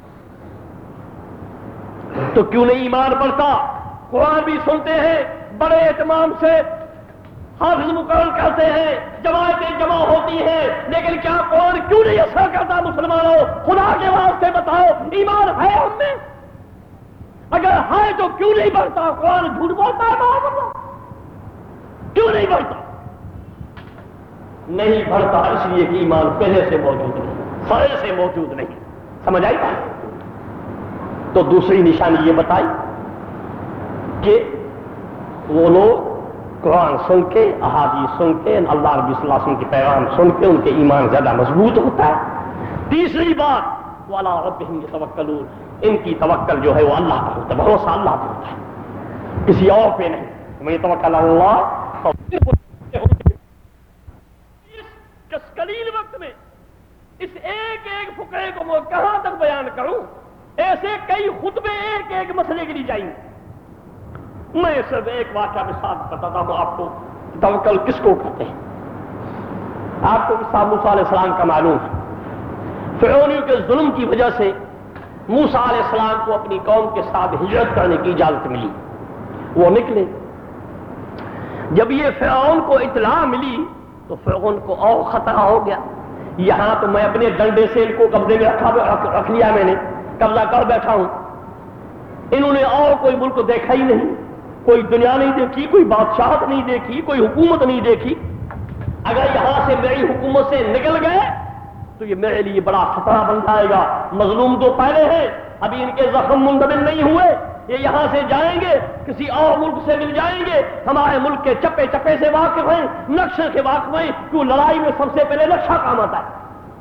[SPEAKER 1] تو کیوں نہیں ایمان بڑھتا؟ قرآن بھی سنتے ہیں بڑے اہتمام سے، حافظ مقرر کرتے ہیں، جماعتیں جمع ہوتی ہیں، لیکن کیا قرآن کیوں نہیں اثر کرتا؟ مسلمانوں خدا کے واسطے بتاؤ، ایمان ہے ہم میں؟ اگر ہے تو کیوں نہیں بڑھتا؟ قرآن جھوٹ بولتا ہے معاذ اللہ، کیوں نہیں بڑھتا؟ نہیں بڑھتا اس لیے کہ ایمان پہلے سے موجود نہیں، سرے سے موجود نہیں۔ سمجھ آئی بات؟ تو دوسری نشانی یہ بتائی کہ وہ لوگ قرآن سن کے، احادیث سن کے، اللہ نبی صلی اللہ علیہ وسلم کے پیغام سن کے ان کے ایمان زیادہ مضبوط ہوتا ہے۔ تیسری بات وَعَلَىٰ رَبِّهِمْ يَتَوَكَّلُونَ، ان کی توکل جو ہے وہ اللہ پر ہوتا ہے، بھروسہ اللہ پہ ہوتا ہے، کسی اور پہ نہیں۔ میں توکل اللہ، اس قلیل وقت میں اس ایک ایک فقرے کو میں کہاں تک بیان کروں؟ ایسے کئی خطبے ایک ایک مسئلے کے لیے جائیں گے۔ میں صرف ایک واقعہ مثال بتاتا ہوں آپ کو، توکل کس کو کہتے ہیں۔ آپ کو موسیٰ علیہ السلام کا معلوم ہے، فرعونیوں کے ظلم کی وجہ سے موسیٰ علیہ السلام کو اپنی قوم کے ساتھ ہجرت کرنے کی اجازت ملی. وہ نکلے. جب یہ فرعون کو اطلاع ملی تو فرعون کو اور خطرہ ہو گیا. یہاں تو میں اپنے ڈنڈے سے ان کو قبضے میں رکھا رکھ لیا، میں نے قبضہ کر بیٹھا ہوں. انہوں نے اور کوئی ملک دیکھا ہی نہیں، کوئی دنیا نہیں دیکھی، کوئی بادشاہت نہیں دیکھی، کوئی حکومت نہیں دیکھی. اگر یہاں سے میری حکومت سے نکل گئے تو یہ میرے لیے بڑا خطرہ بن جائے گا. مظلوم تو پہلے ہیں، ابھی ان کے زخم منتقل نہیں ہوئے. یہ یہاں سے جائیں گے، کسی اور ملک سے مل جائیں گے، ہمارے ملک کے چپے چپے سے واقف ہیں، نقشے کے واقف ہیں. کیوں لڑائی میں سب سے پہلے نقشہ کام آتا ہے،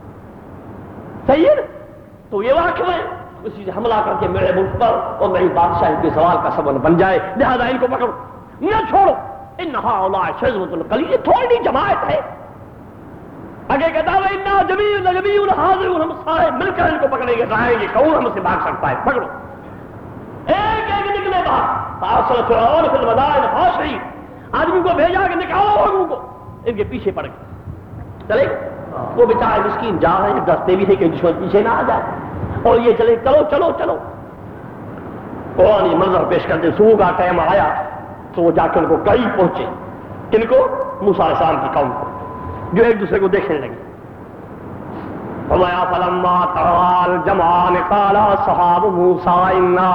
[SPEAKER 1] صحیح ہے؟ تو یہ واقف ہے، اسی سے حملہ کر کے میرے ملک پر اور میری بادشاہی کے سوال کا سبب بن جائے. لہذا ان کو پکڑو، نہ چھوڑو. انہا اولئک شذوۃ القلیل، یہ تھوڑی جماعت ہے. آگے کہتا ہے انا جمیع لجمیع حاضرون، ہم سارے مل کر ان کو پکڑیں گے. کہیں گے کون ہم سے بھاگ سکتا ہے؟ پکڑو. ایک ایک نکلے باہر. فارسل فرعون فی المدائن حاشرین، آدمی کو بھیجا کہ نکالو لوگوں کو. ان کے پیچھے پڑ گئے. چلے وہ بیچارے مسکین جا رہے ہیں، دستے بھی ہے کہ دشمن پیچھے نہ آ جائے. اور یہ چلے چلو چلو چلو. قرآن یہ منظر پیش کرتے صبح کا ٹائم آیا تو وہ جا کے ان کو قریب پہنچے. کن کو؟ موسیٰ علیہ السلام کی قوم کو، جو ایک دوسرے کو دیکھنے لگے. فرمایا فلما ترى الجمعان قال اصحاب موسیٰ انا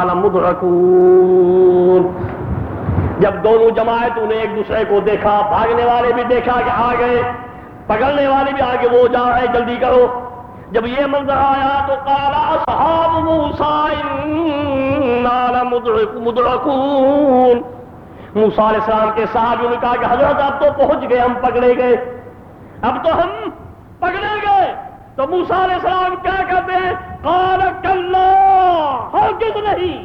[SPEAKER 1] لمدرکون. جب دونوں جماعتوں نے ایک دوسرے کو دیکھا، بھاگنے والے بھی دیکھا کہ آ گئے، پکڑنے والے بھی آگے، وہ جا رہے جلدی کرو. جب یہ منظر آیا تو قال اصحاب موسیٰ انا لمدرکون. موسیٰ علیہ السلام کے ساتھ انہوں نے کہا کہ حضرت اب تو پہنچ گئے، ہم پکڑے گئے، اب تو ہم پکڑے گئے. تو موسیٰ علیہ السلام کیا کہتے ہیں؟ قال کلا، ہرگز نہیں.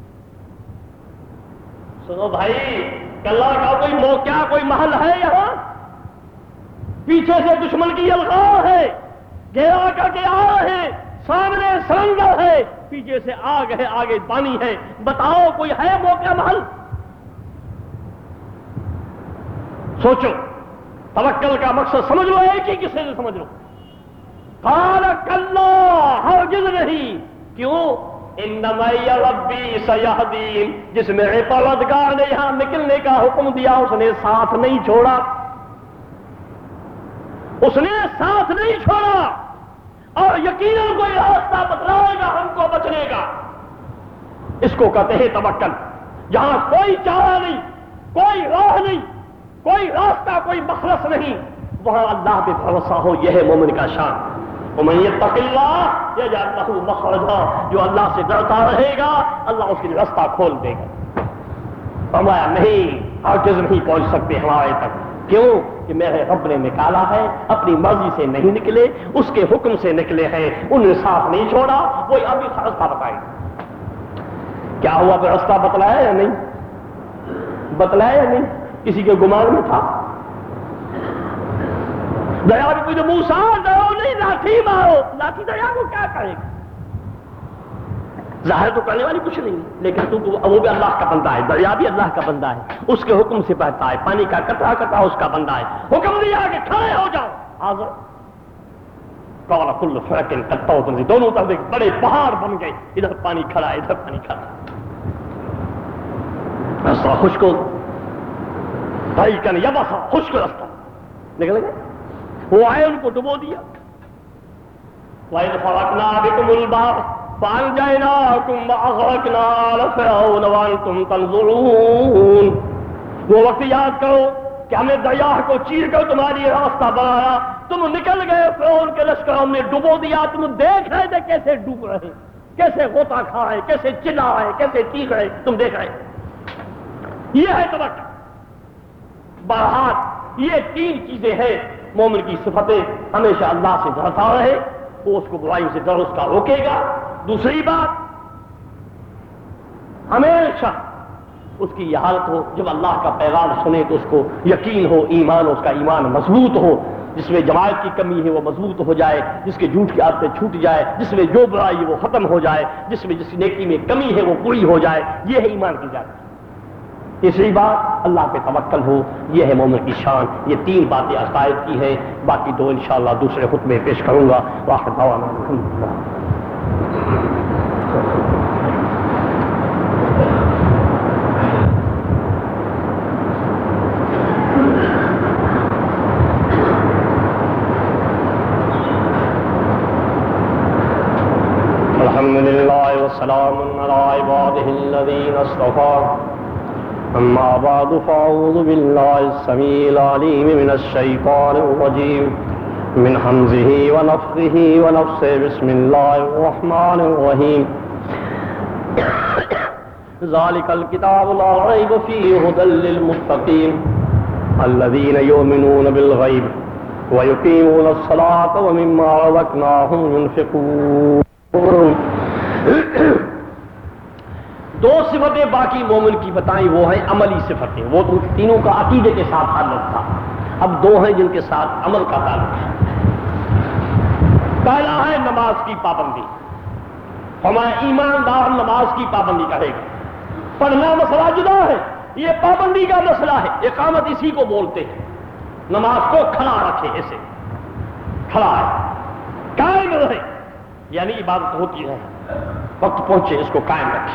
[SPEAKER 1] سنو بھائی، کلا کا کوئی موقع، کوئی محل ہے یہاں؟ پیچھے سے دشمن کی الغار ہے، گھیرا کر کے آ رہے ہیں، سامنے سرنگر ہے، پیچھے سے آگ ہے، آگے پانی ہے. بتاؤ کوئی ہے موقع محل؟ سوچو، توکل کا مقصد سمجھ لو، ایک ہی کسی سے سمجھ لو. قال کلا، ہرگز نہیں. کیوں؟ ان معی ربی سیہدین، جس میرے پروردگار نے یہاں نکلنے کا حکم دیا اس نے ساتھ نہیں چھوڑا، اس نے ساتھ نہیں چھوڑا. اور یقیناً کوئی راستہ بتلائے گا ہم کو بچنے کا. اس کو کہتے ہیں توکل. جہاں کوئی چارہ نہیں، کوئی راہ نہیں، کوئی راستہ، کوئی مخلص نہیں، وہاں اللہ پہ بھروسہ ہو. یہ ہے مومن کا شان. ومن یتق اللہ یجعل لہ مخرجا، جو اللہ سے ڈرتا رہے گا اللہ اس کے لیے راستہ کھول دے گا. فرمایا نہیں، ہرگز نہیں پہنچ سکتے ہمارے تک. کیوں؟ کہ میرے رب نے نکالا ہے، اپنی مرضی سے نہیں نکلے، اس کے حکم سے نکلے ہیں. انہوں نے ساتھ نہیں چھوڑا. وہی ابھی راستہ بتائیں. کیا ہوا پھر؟ راستہ بتلایا یا نہیں؟ بتلایا یا نہیں؟ کسی کے گمان میں تھا؟ دریا بھی پوچھو موسیٰ ڈرو نہیں، لاٹھی مارو. لاٹھی دریا کو کیا کرے گا؟ ظاہر تو کرنے والی کچھ نہیں، لیکن تو وہ بھی اللہ کا بندہ ہے، دریا بھی اللہ کا بندہ ہے، اس کے حکم سے بہتا ہے. پانی کا قطرہ قطرہ اس کا بندہ ہے. حکم دیا کہ کھڑے ہو جاؤ. حاضر قال كل فرق قد طوت، دونوں طرف ایک بڑے پہاڑ بن گئے. ادھر پانی کھڑا، ادھر پانی کھڑا. راستہ خشک ہو بھائی کن یبسا، خشک راستہ نکل گئے. وہ آئے، ان کو ڈبو دیا. وَإِذْ فَرَقْنَا بِكُمُ الْبَحْرَ فَأَنْجَيْنَاكُمْ وَأَغْرَقْنَا آلَ فِرْعَوْنَ وَأَنْتُمْ تَنْظُرُونَ. وہ وقت یاد کرو کہ ہم نے دریا کو چیر کر تمہاری راستہ بنایا، تم نکل گئے، فرعون کے لشکروں نے ڈبو دیا. تم دیکھ رہے تھے کیسے ڈوب رہے، کیسے غوطہ کھا رہے، کیسے چلا رہے، کیسے چیخ رہے، تم دیکھ رہے. یہ ہے توکل. بہرحال یہ تین چیزیں ہیں مومن کی صفتیں. ہمیشہ اللہ سے ڈرتا رہے، وہ اس کو برائیوں سے ڈر اس کا روکے گا. دوسری بات، ہمیشہ اس کی یہ حالت ہو جب اللہ کا پیغام سنے تو اس کو یقین ہو، ایمان ہو، اس کا ایمان مضبوط ہو. جس میں جماعت کی کمی ہے وہ مضبوط ہو جائے، جس کے جھوٹ کی عادتیں چھوٹ جائے، جس میں جو برائی ہے وہ ختم ہو جائے، جس میں جس نیکی میں کمی ہے وہ پوری ہو جائے. یہ ہے ایمان کی جانب. تیسری بات اللہ پہ توکل ہو، یہ ہے مومن کی شان. یہ تین باتیں عقائد کی ہیں، باقی دو انشاءاللہ دوسرے خطبے پیش کروں گا. وآخر دعوانا الحمدللہ. الحمدللہ والسلام علی عبادہ الذین اصطفى. اما بعد فاعوذ باللہ السمیع العلیم من الشیطان الرجیم من حمزہ ونفخہ ونفثہ. بسم اللہ الرحمن الرحیم. ذالک الکتاب لا ریب فیہ ھدی للمتقین الذین یؤمنون بالغیب ویقیمون الصلاۃ ومما رزقناہم ينفقون. دو صفتیں باقی مومن کی بتائیں، وہ ہیں عملی صفتیں. وہ تو تینوں کا عقیدے کے ساتھ تعلق تھا، اب دو ہیں جن کے ساتھ عمل کا تعلق ہے. پہلا ہے نماز کی پابندی. ہمارا ایماندار نماز کی پابندی کرے گا. پڑھنا مسئلہ جدا ہے، یہ پابندی کا مسئلہ ہے. اقامت اسی کو بولتے ہیں. نماز کو کھڑا رکھے، ایسے کھڑا ہے، قائم رہے، یعنی عبادت ہوتی ہے، وقت پہنچے اس کو قائم رکھے.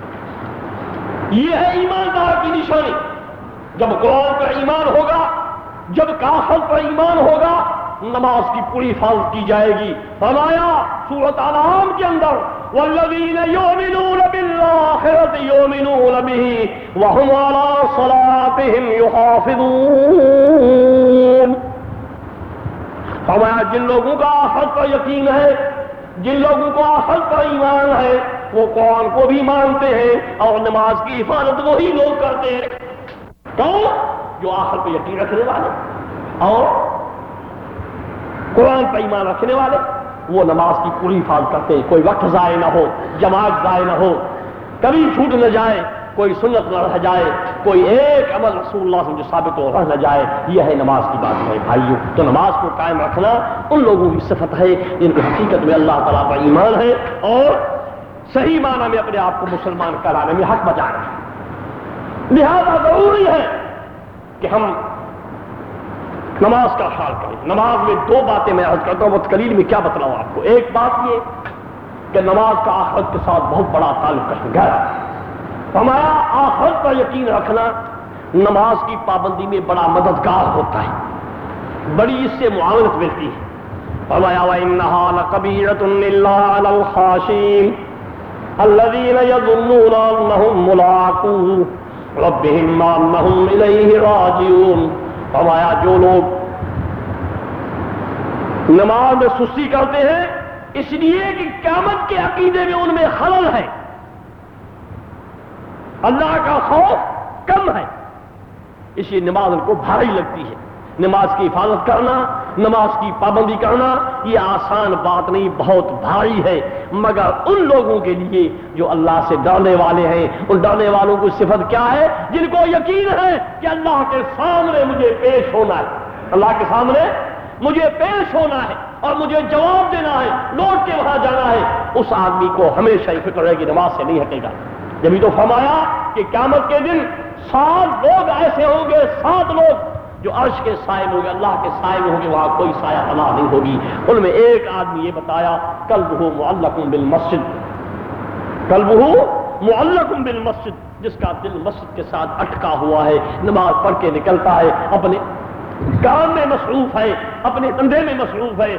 [SPEAKER 1] یہ ہے ایماندار کی نشانی. جب قرآن پر ایمان ہوگا، جب کافر پر ایمان ہوگا، نماز کی پوری حفاظت کی جائے گی. فرمایا سورۃ انعام کے اندر والذین یؤمنون بالآخرۃ یؤمنون بہ وہم علی صلاتہم یحافظون. فرمایا جن لوگوں کا آخرت پر یقین ہے، جن لوگوں کو آخرت پر ایمان ہے، وہ قرآن کو بھی مانتے ہیں اور نماز کی حفاظت وہی لوگ کرتے ہیں. کون؟ جو آخرت پر یقین رکھنے والے اور قرآن پر ایمان رکھنے والے، وہ نماز کی پوری حفاظت کرتے ہیں. کوئی وقت ضائع نہ ہو، جماعت ضائع نہ ہو، کبھی چھوٹ نہ جائے، کوئی سنت نہ رہ جائے، کوئی ایک عمل رسول اللہ سے جو ثابت ہو رہ نہ جائے. یہ ہے نماز کی بات ہے بھائیوں. تو نماز کو قائم رکھنا ان لوگوں کی صفت ہے جن کی حقیقت میں اللہ تعالیٰ پر ایمان ہے اور صحیح معنی میں اپنے آپ کو مسلمان کرانے میں حق بچانا ہے. لہذا ضروری ہے کہ ہم نماز کا خیال کریں. نماز میں دو باتیں میں عرض کرتا ہوں، وقت قلیل میں کیا بتلاؤں آپ کو. ایک بات یہ کہ نماز کا آخرت کے ساتھ بہت بڑا تعلق ہے، گہرا. ہمارا آخرت پر یقین رکھنا نماز کی پابندی میں بڑا مددگار ہوتا ہے، بڑی اس سے معاونت ملتی ہے. فرمایا وَإِنَّهَا لَكَبِيرَةٌ إِلَّا عَلَى الْخَاشِعِينَ الَّذِينَ يَظُنُّونَ أَنَّهُم مُّلَاقُو رَبِّهِمْ وَأَنَّهُمْ إِلَيْهِ رَاجِعُونَ. فرمایا جو لوگ نماز میں سستی کرتے ہیں اس لیے کہ قیامت کے عقیدے میں ان میں خلل ہے، اللہ کا خوف کم ہے، اس لیے نماز ان کو بھاری لگتی ہے. نماز کی حفاظت کرنا، نماز کی پابندی کرنا یہ آسان بات نہیں، بہت بھاری ہے. مگر ان لوگوں کے لیے جو اللہ سے ڈرنے والے ہیں، ان ڈرنے والوں کی صفت کیا ہے؟ جن کو یقین ہے کہ اللہ کے سامنے مجھے پیش ہونا ہے، اللہ کے سامنے مجھے پیش ہونا ہے اور مجھے جواب دینا ہے، لوٹ کے وہاں جانا ہے. اس آدمی کو ہمیشہ یہ فکر ہے کہ نماز سے نہیں ہٹے گا. جبھی تو فرمایا کہ قیامت کے دن سات لوگ ایسے ہوں گے، سات لوگ جو عرش کے سائے میں ہوں گے، اللہ کے سائے میں ہوں گے، وہاں کوئی سایہ پناہ نہیں ہوگی. ان میں ایک آدمی یہ بتایا قلبہ معلق بالمسجد، قلبہ معلق بالمسجد، جس کا دل مسجد کے ساتھ اٹکا ہوا ہے، نماز پڑھ کے نکلتا ہے، اپنے کام میں مصروف ہے، اپنے دھندے میں مصروف ہے،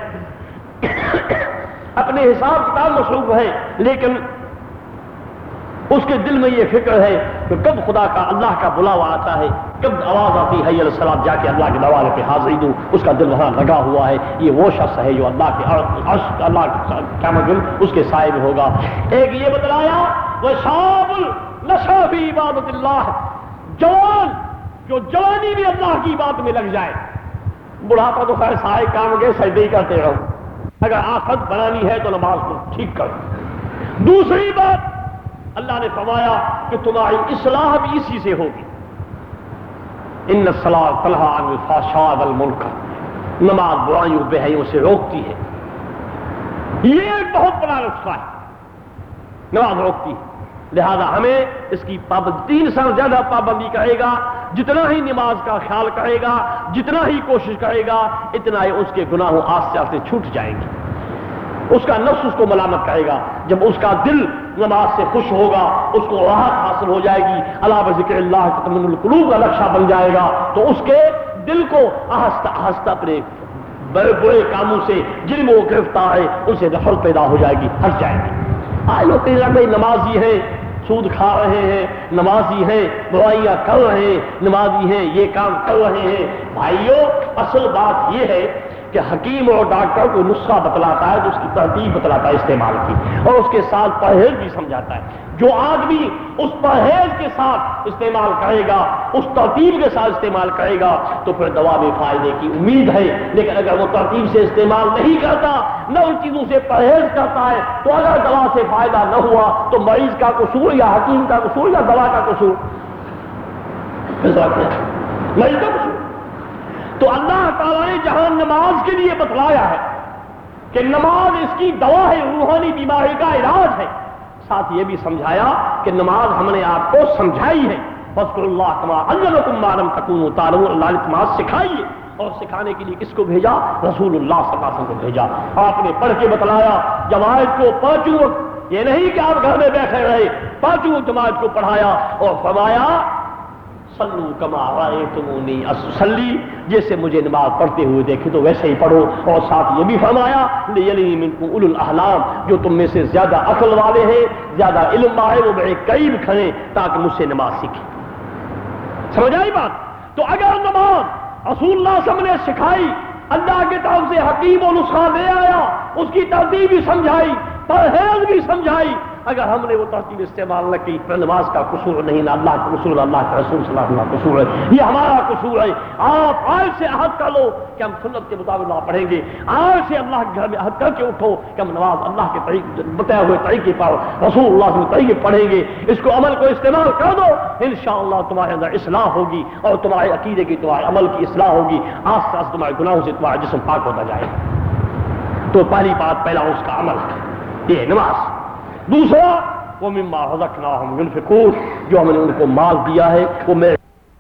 [SPEAKER 1] اپنے حساب کتاب مصروف ہے، لیکن اس کے دل میں یہ فکر ہے کہ کب خدا کا اللہ کا بلاوا آتا ہے، کب آواز آتی ہے حی علی الصلاۃ، جا کے اللہ کے دروازے پہ حاضری دوں. اس کا دل وہاں لگا ہوا ہے. یہ وہ شخص ہے جو اللہ کے عرش، اللہ قیامت دن اس کے سائے میں ہوگا. ایک یہ بتلایا وشاب نشا فی عبادت اللہ، جوان جو جوانی میں اللہ کی بات میں لگ جائے. بڑھاپا تو خیر سائے کام گئے سجدے ہی کرتے رہو، اگر آخرت بنانی ہے تو نماز کو ٹھیک کرو. دوسری بات اللہ نے فرمایا کہ تمہاری اصلاح بھی اسی سے ہوگی. ان الصلاۃ تنہی عن الفحشاء والمنکر، نماز برائیوں بے حیوں سے روکتی ہے. یہ ایک بہت بڑا نسخہ ہے، نماز روکتی ہے. لہذا ہمیں اس کی پابندی تین سال زیادہ پابندی کرے گا، جتنا ہی نماز کا خیال کرے گا، جتنا ہی کوشش کرے گا، اتنا ہی اس کے گناہوں آستے آستے چھوٹ جائیں گے۔ اس کا نفس اس کو ملامت کرے گا، جب اس کا دل نماز سے خوش ہوگا، اس کو راحت حاصل ہو جائے گی، الا بذکر اللہ تطمئن القلوب کا نقشہ بن جائے گا، تو اس کے دل کو آہستہ آہستہ اپنے بڑے بڑے کاموں سے جن میں وہ گرفتار ہے ان سے نفرت پیدا ہو جائے گی، ہٹ جائے گی۔ آج لوگ کہیں لگے نمازی ہیں، سود کھا رہے ہیں، نمازی ہیں، برائیاں کر رہے ہیں، نمازی ہیں، یہ کام کر رہے ہیں۔ بھائیوں، اصل بات یہ ہے کہ حکیم اور ڈاکٹر کو نسخہ بتلاتا ہے تو اس کی ترتیب بتلاتا ہے استعمال کی، اور اس کے ساتھ پرہیز بھی سمجھاتا ہے۔ جو آدمی اس پرہیز کے ساتھ استعمال کرے گا، اس ترتیب کے ساتھ استعمال کرے گا، تو پھر دوا میں فائدے کی امید ہے۔ لیکن اگر وہ ترتیب سے استعمال نہیں کرتا، نہ ان چیزوں سے پرہیز کرتا ہے، تو اگر دوا سے فائدہ نہ ہوا تو مریض کا قصور یا حکیم کا قصور یا دوا کا قصور؟ مریض کا قصور۔ تو اللہ تعالیٰ نے جہاں نماز کے لیے بتلایا ہے کہ نماز اس کی دوا ہے، روحانی بیماری کا علاج ہے، ساتھ یہ بھی سمجھایا کہ نماز ہم نے آپ کو سمجھائی ہے، فاذکروا اللہ کما علمکم ما لم تکونوا تعلمون، اللہ نے نماز سکھائی ہے، اور سکھانے کے لیے کس کو بھیجا؟ رسول اللہ صلی اللہ علیہ وسلم کو بھیجا۔ آپ نے پڑھ کے بتلایا جماعت کو پانچوں وقت، یہ نہیں کہ آپ گھر میں بیٹھے رہے، پانچوں وقت جماعت کو پڑھایا اور فرمایا صلو کما رأیتمونی اصلی، جیسے مجھے نماز پڑھتے ہوئے دیکھے تو ویسے ہی پڑھو، اور ساتھ یہ بھی فرمایا لیلی منکم اولو الاحلام، جو تم میں سے زیادہ عقل والے ہیں، زیادہ علم والے، وہ میرے قریب کھڑے تاکہ مجھ سے نماز سیکھیں۔ سمجھ آئی بات؟ تو اگر نماز رسول اللہ صلی اللہ علیہ وسلم نے سکھائی، اللہ کی طرف سے حکیم و نسخہ لے آیا، اس کی ترتیب بھی سمجھائی، پرہیز بھی سمجھائی، اگر ہم نے وہ ترتیب استعمال نہ کی، پھر نماز کا قصور نہیں، نہ اللہ کا قصور، اللہ کے رسول صلی اللہ علیہ وسلم کا قصور ہے، یہ ہمارا قصور ہے۔ آپ آج سے عہد کر لو کہ ہم سنت کے مطابق نماز پڑھیں گے، آج سے اللہ کے گھر میں عہد کر کے اٹھو کہ ہم نماز اللہ کے طریقے بتائے ہوئے طریقے پر، رسول اللہ کے طریقے پڑھیں گے، اس کو عمل کو استعمال کر دو، انشاءاللہ تمہارے اندر اصلاح ہوگی، اور تمہارے عقیدے کی، تمہارے عمل کی اصلاح ہوگی، آس پاس تمہارے گناہوں سے تمہارا جسم پاک ہوتا جائے گا۔ تو پہلی بات، پہلا اس کا عمل ہے، یہ نماز۔ دوسرا وَمِمَّا رَزَقْنَاهُمْ يُنْفِقُونَ، جو ہم نے ان کو مال دیا ہے وہ میرے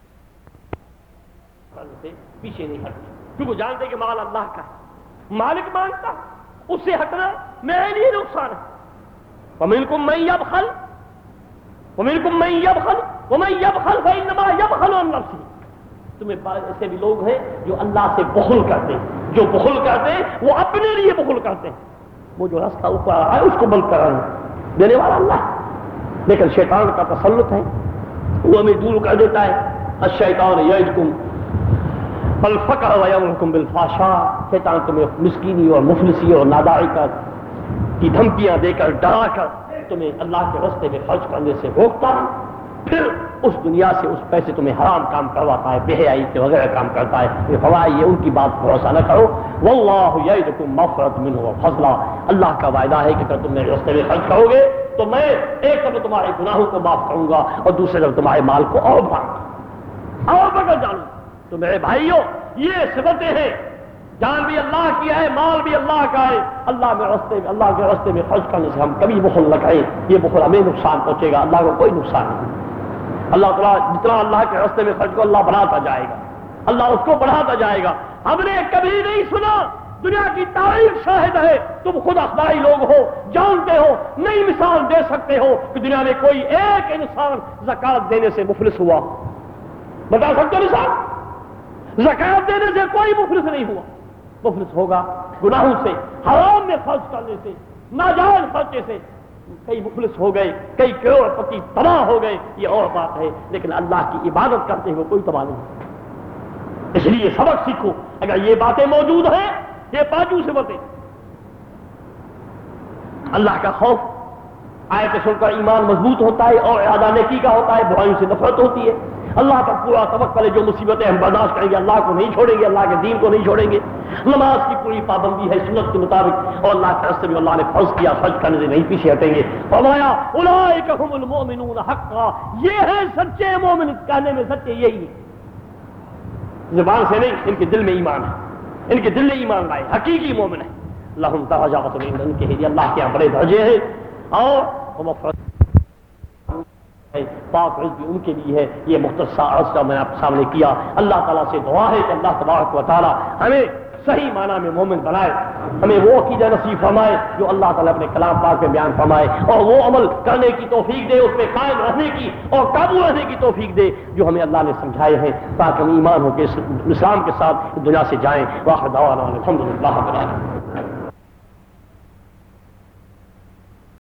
[SPEAKER 1] سے پیچھے نہیں ہٹتے، کیونکہ جانتے کہ مال اللہ کا ہے، مالک مانگتا، اس سے ہٹنا میرے لیے نقصان ہے۔ وَمِنْكُمْ مَن يَبْخَلُ وَمِنْكُمْ مَن يَبْخَلُ وَمَن يَبْخَلْ فَإِنَّمَا يَبْخَلُ عَن نَفْسِهِ، تمہیں ایسے بھی لوگ ہیں جو اللہ سے بخل کرتے ہیں، جو بخل کرتے ہیں وہ اپنے لیے بخل کرتے ہیں، وہ جو راستہ اوپر آ رہا ہے اس کو بند کر رہے ہیں، دینے والا اللہ، لیکن شیطان کا تسلط ہے، وہ ہمیں دور کر دیتا ہے۔ الشیطان یعدکم الفقر ویامرکم بالفحشاء، شیطان تمہیں مسکینی اور مفلسی اور ناداری کا کی دھمکیاں دے کر، ڈرا کر تمہیں اللہ کے راستے میں خرچ کرنے سے روکتا ہے، پھر اس دنیا سے اس پیسے تمہیں حرام کام کرواتا ہے، بے حیائی کے وغیرہ کام کرتا ہے۔ یہ فوائد، یہ ان کی بات بھروسہ نہ کرو۔ واللہ یعدکم مغفرۃ منہ وفضلا، اللہ کا وعدہ ہے کہ اگر تم میرے راستے میں خرچ کرو گے تو میں ایک طرف تمہارے گناہوں کو معاف کروں گا اور دوسری طرف تمہارے مال کو اور بڑھاؤں گا اور بڑھ جاؤں۔ تو میرے بھائیوں، یہ صفتیں ہیں، جان بھی اللہ کی ہے، مال بھی اللہ کا ہے، اللہ میں راستے میں اللہ کے راستے میں خرچ کرنے سے ہم کبھی بخل نہ کریں، یہ بخل ہمیں نقصان پہنچے گا، اللہ کو کوئی نقصان نہیں۔ اللہ تعالیٰ جتنا اللہ کے راستے میں خرچ کو اللہ بڑھاتا جائے گا، اللہ اس کو بڑھاتا جائے گا۔ ہم نے کبھی نہیں سنا، دنیا کی تاریخ شاہد ہے، تم خود اخباری لوگ ہو، جانتے ہو، نئی مثال دے سکتے ہو کہ دنیا میں کوئی ایک انسان زکوٰۃ دینے سے مفلس ہوا، بتا سکتے ہو مثال؟ زکوٰۃ دینے سے کوئی مفلس نہیں ہوا، مفلس ہوگا گناہوں سے، حرام میں خرچ کرنے سے، ناجائز خرچے سے، کئی مفلس ہو گئے، کئی کروڑ پتی تباہ ہو گئے، یہ اور بات ہے، لیکن اللہ کی عبادت کرتے ہوئے کوئی تباہ نہیں۔ اس لیے سبق سیکھو، اگر یہ باتیں موجود ہیں، یہ پانچوں صفتیں، اللہ کا خوف، آیت سن کر ایمان مضبوط ہوتا ہے اور ارادہ نیکی کا ہوتا ہے، برائیوں سے نفرت ہوتی ہے، اللہ پر پورا توکل ہے، جو مصیبتیں ہم برداشت کریں گے اللہ کو نہیں چھوڑیں گے، اللہ کے دین کو نہیں چھوڑیں گے، نماز کی پوری پابندی ہے سنت کے مطابق، اور اللہ کے راستے میں اللہ نے فرض کیا، خرچ کرنے سے نہیں پیچھے ہٹیں گے۔ فرمایا اولئک هم المؤمنون حقا، یہ ہیں سچے مومن، کہنے میں سچے یہی ہے، زبان سے نہیں، ان کے دل میں ایمان ہے، ان کے دل میں ایمان لائے، حقیقی مومن ہے۔ لہم درجات عند، ان کے لیے اللہ کے یہاں بڑے درجے ہیں اور مغفرت پاک عز بھی ان کے لیے ہے. یہ مختصر عرض میں نے آپ کے سامنے کیا. اللہ تعالیٰ سے دعا ہے کہ اللہ تبارک و تعالیٰ ہمیں صحیح معنی میں مومن بنائے, ہمیں وہ عقیدہ نصیب فرمائے جو اللہ تعالیٰ اپنے کلام پاک میں بیان فرمائے, اور وہ عمل کرنے کی توفیق دے, اس پہ قائم رہنے کی اور قابو رہنے کی توفیق دے جو ہمیں اللہ نے سمجھائے ہیں, تاکہ ہم ایمان ہو کے اسلام کے ساتھ دنیا سے جائیں. واخر دعوانا الحمدللہ رب العالمین.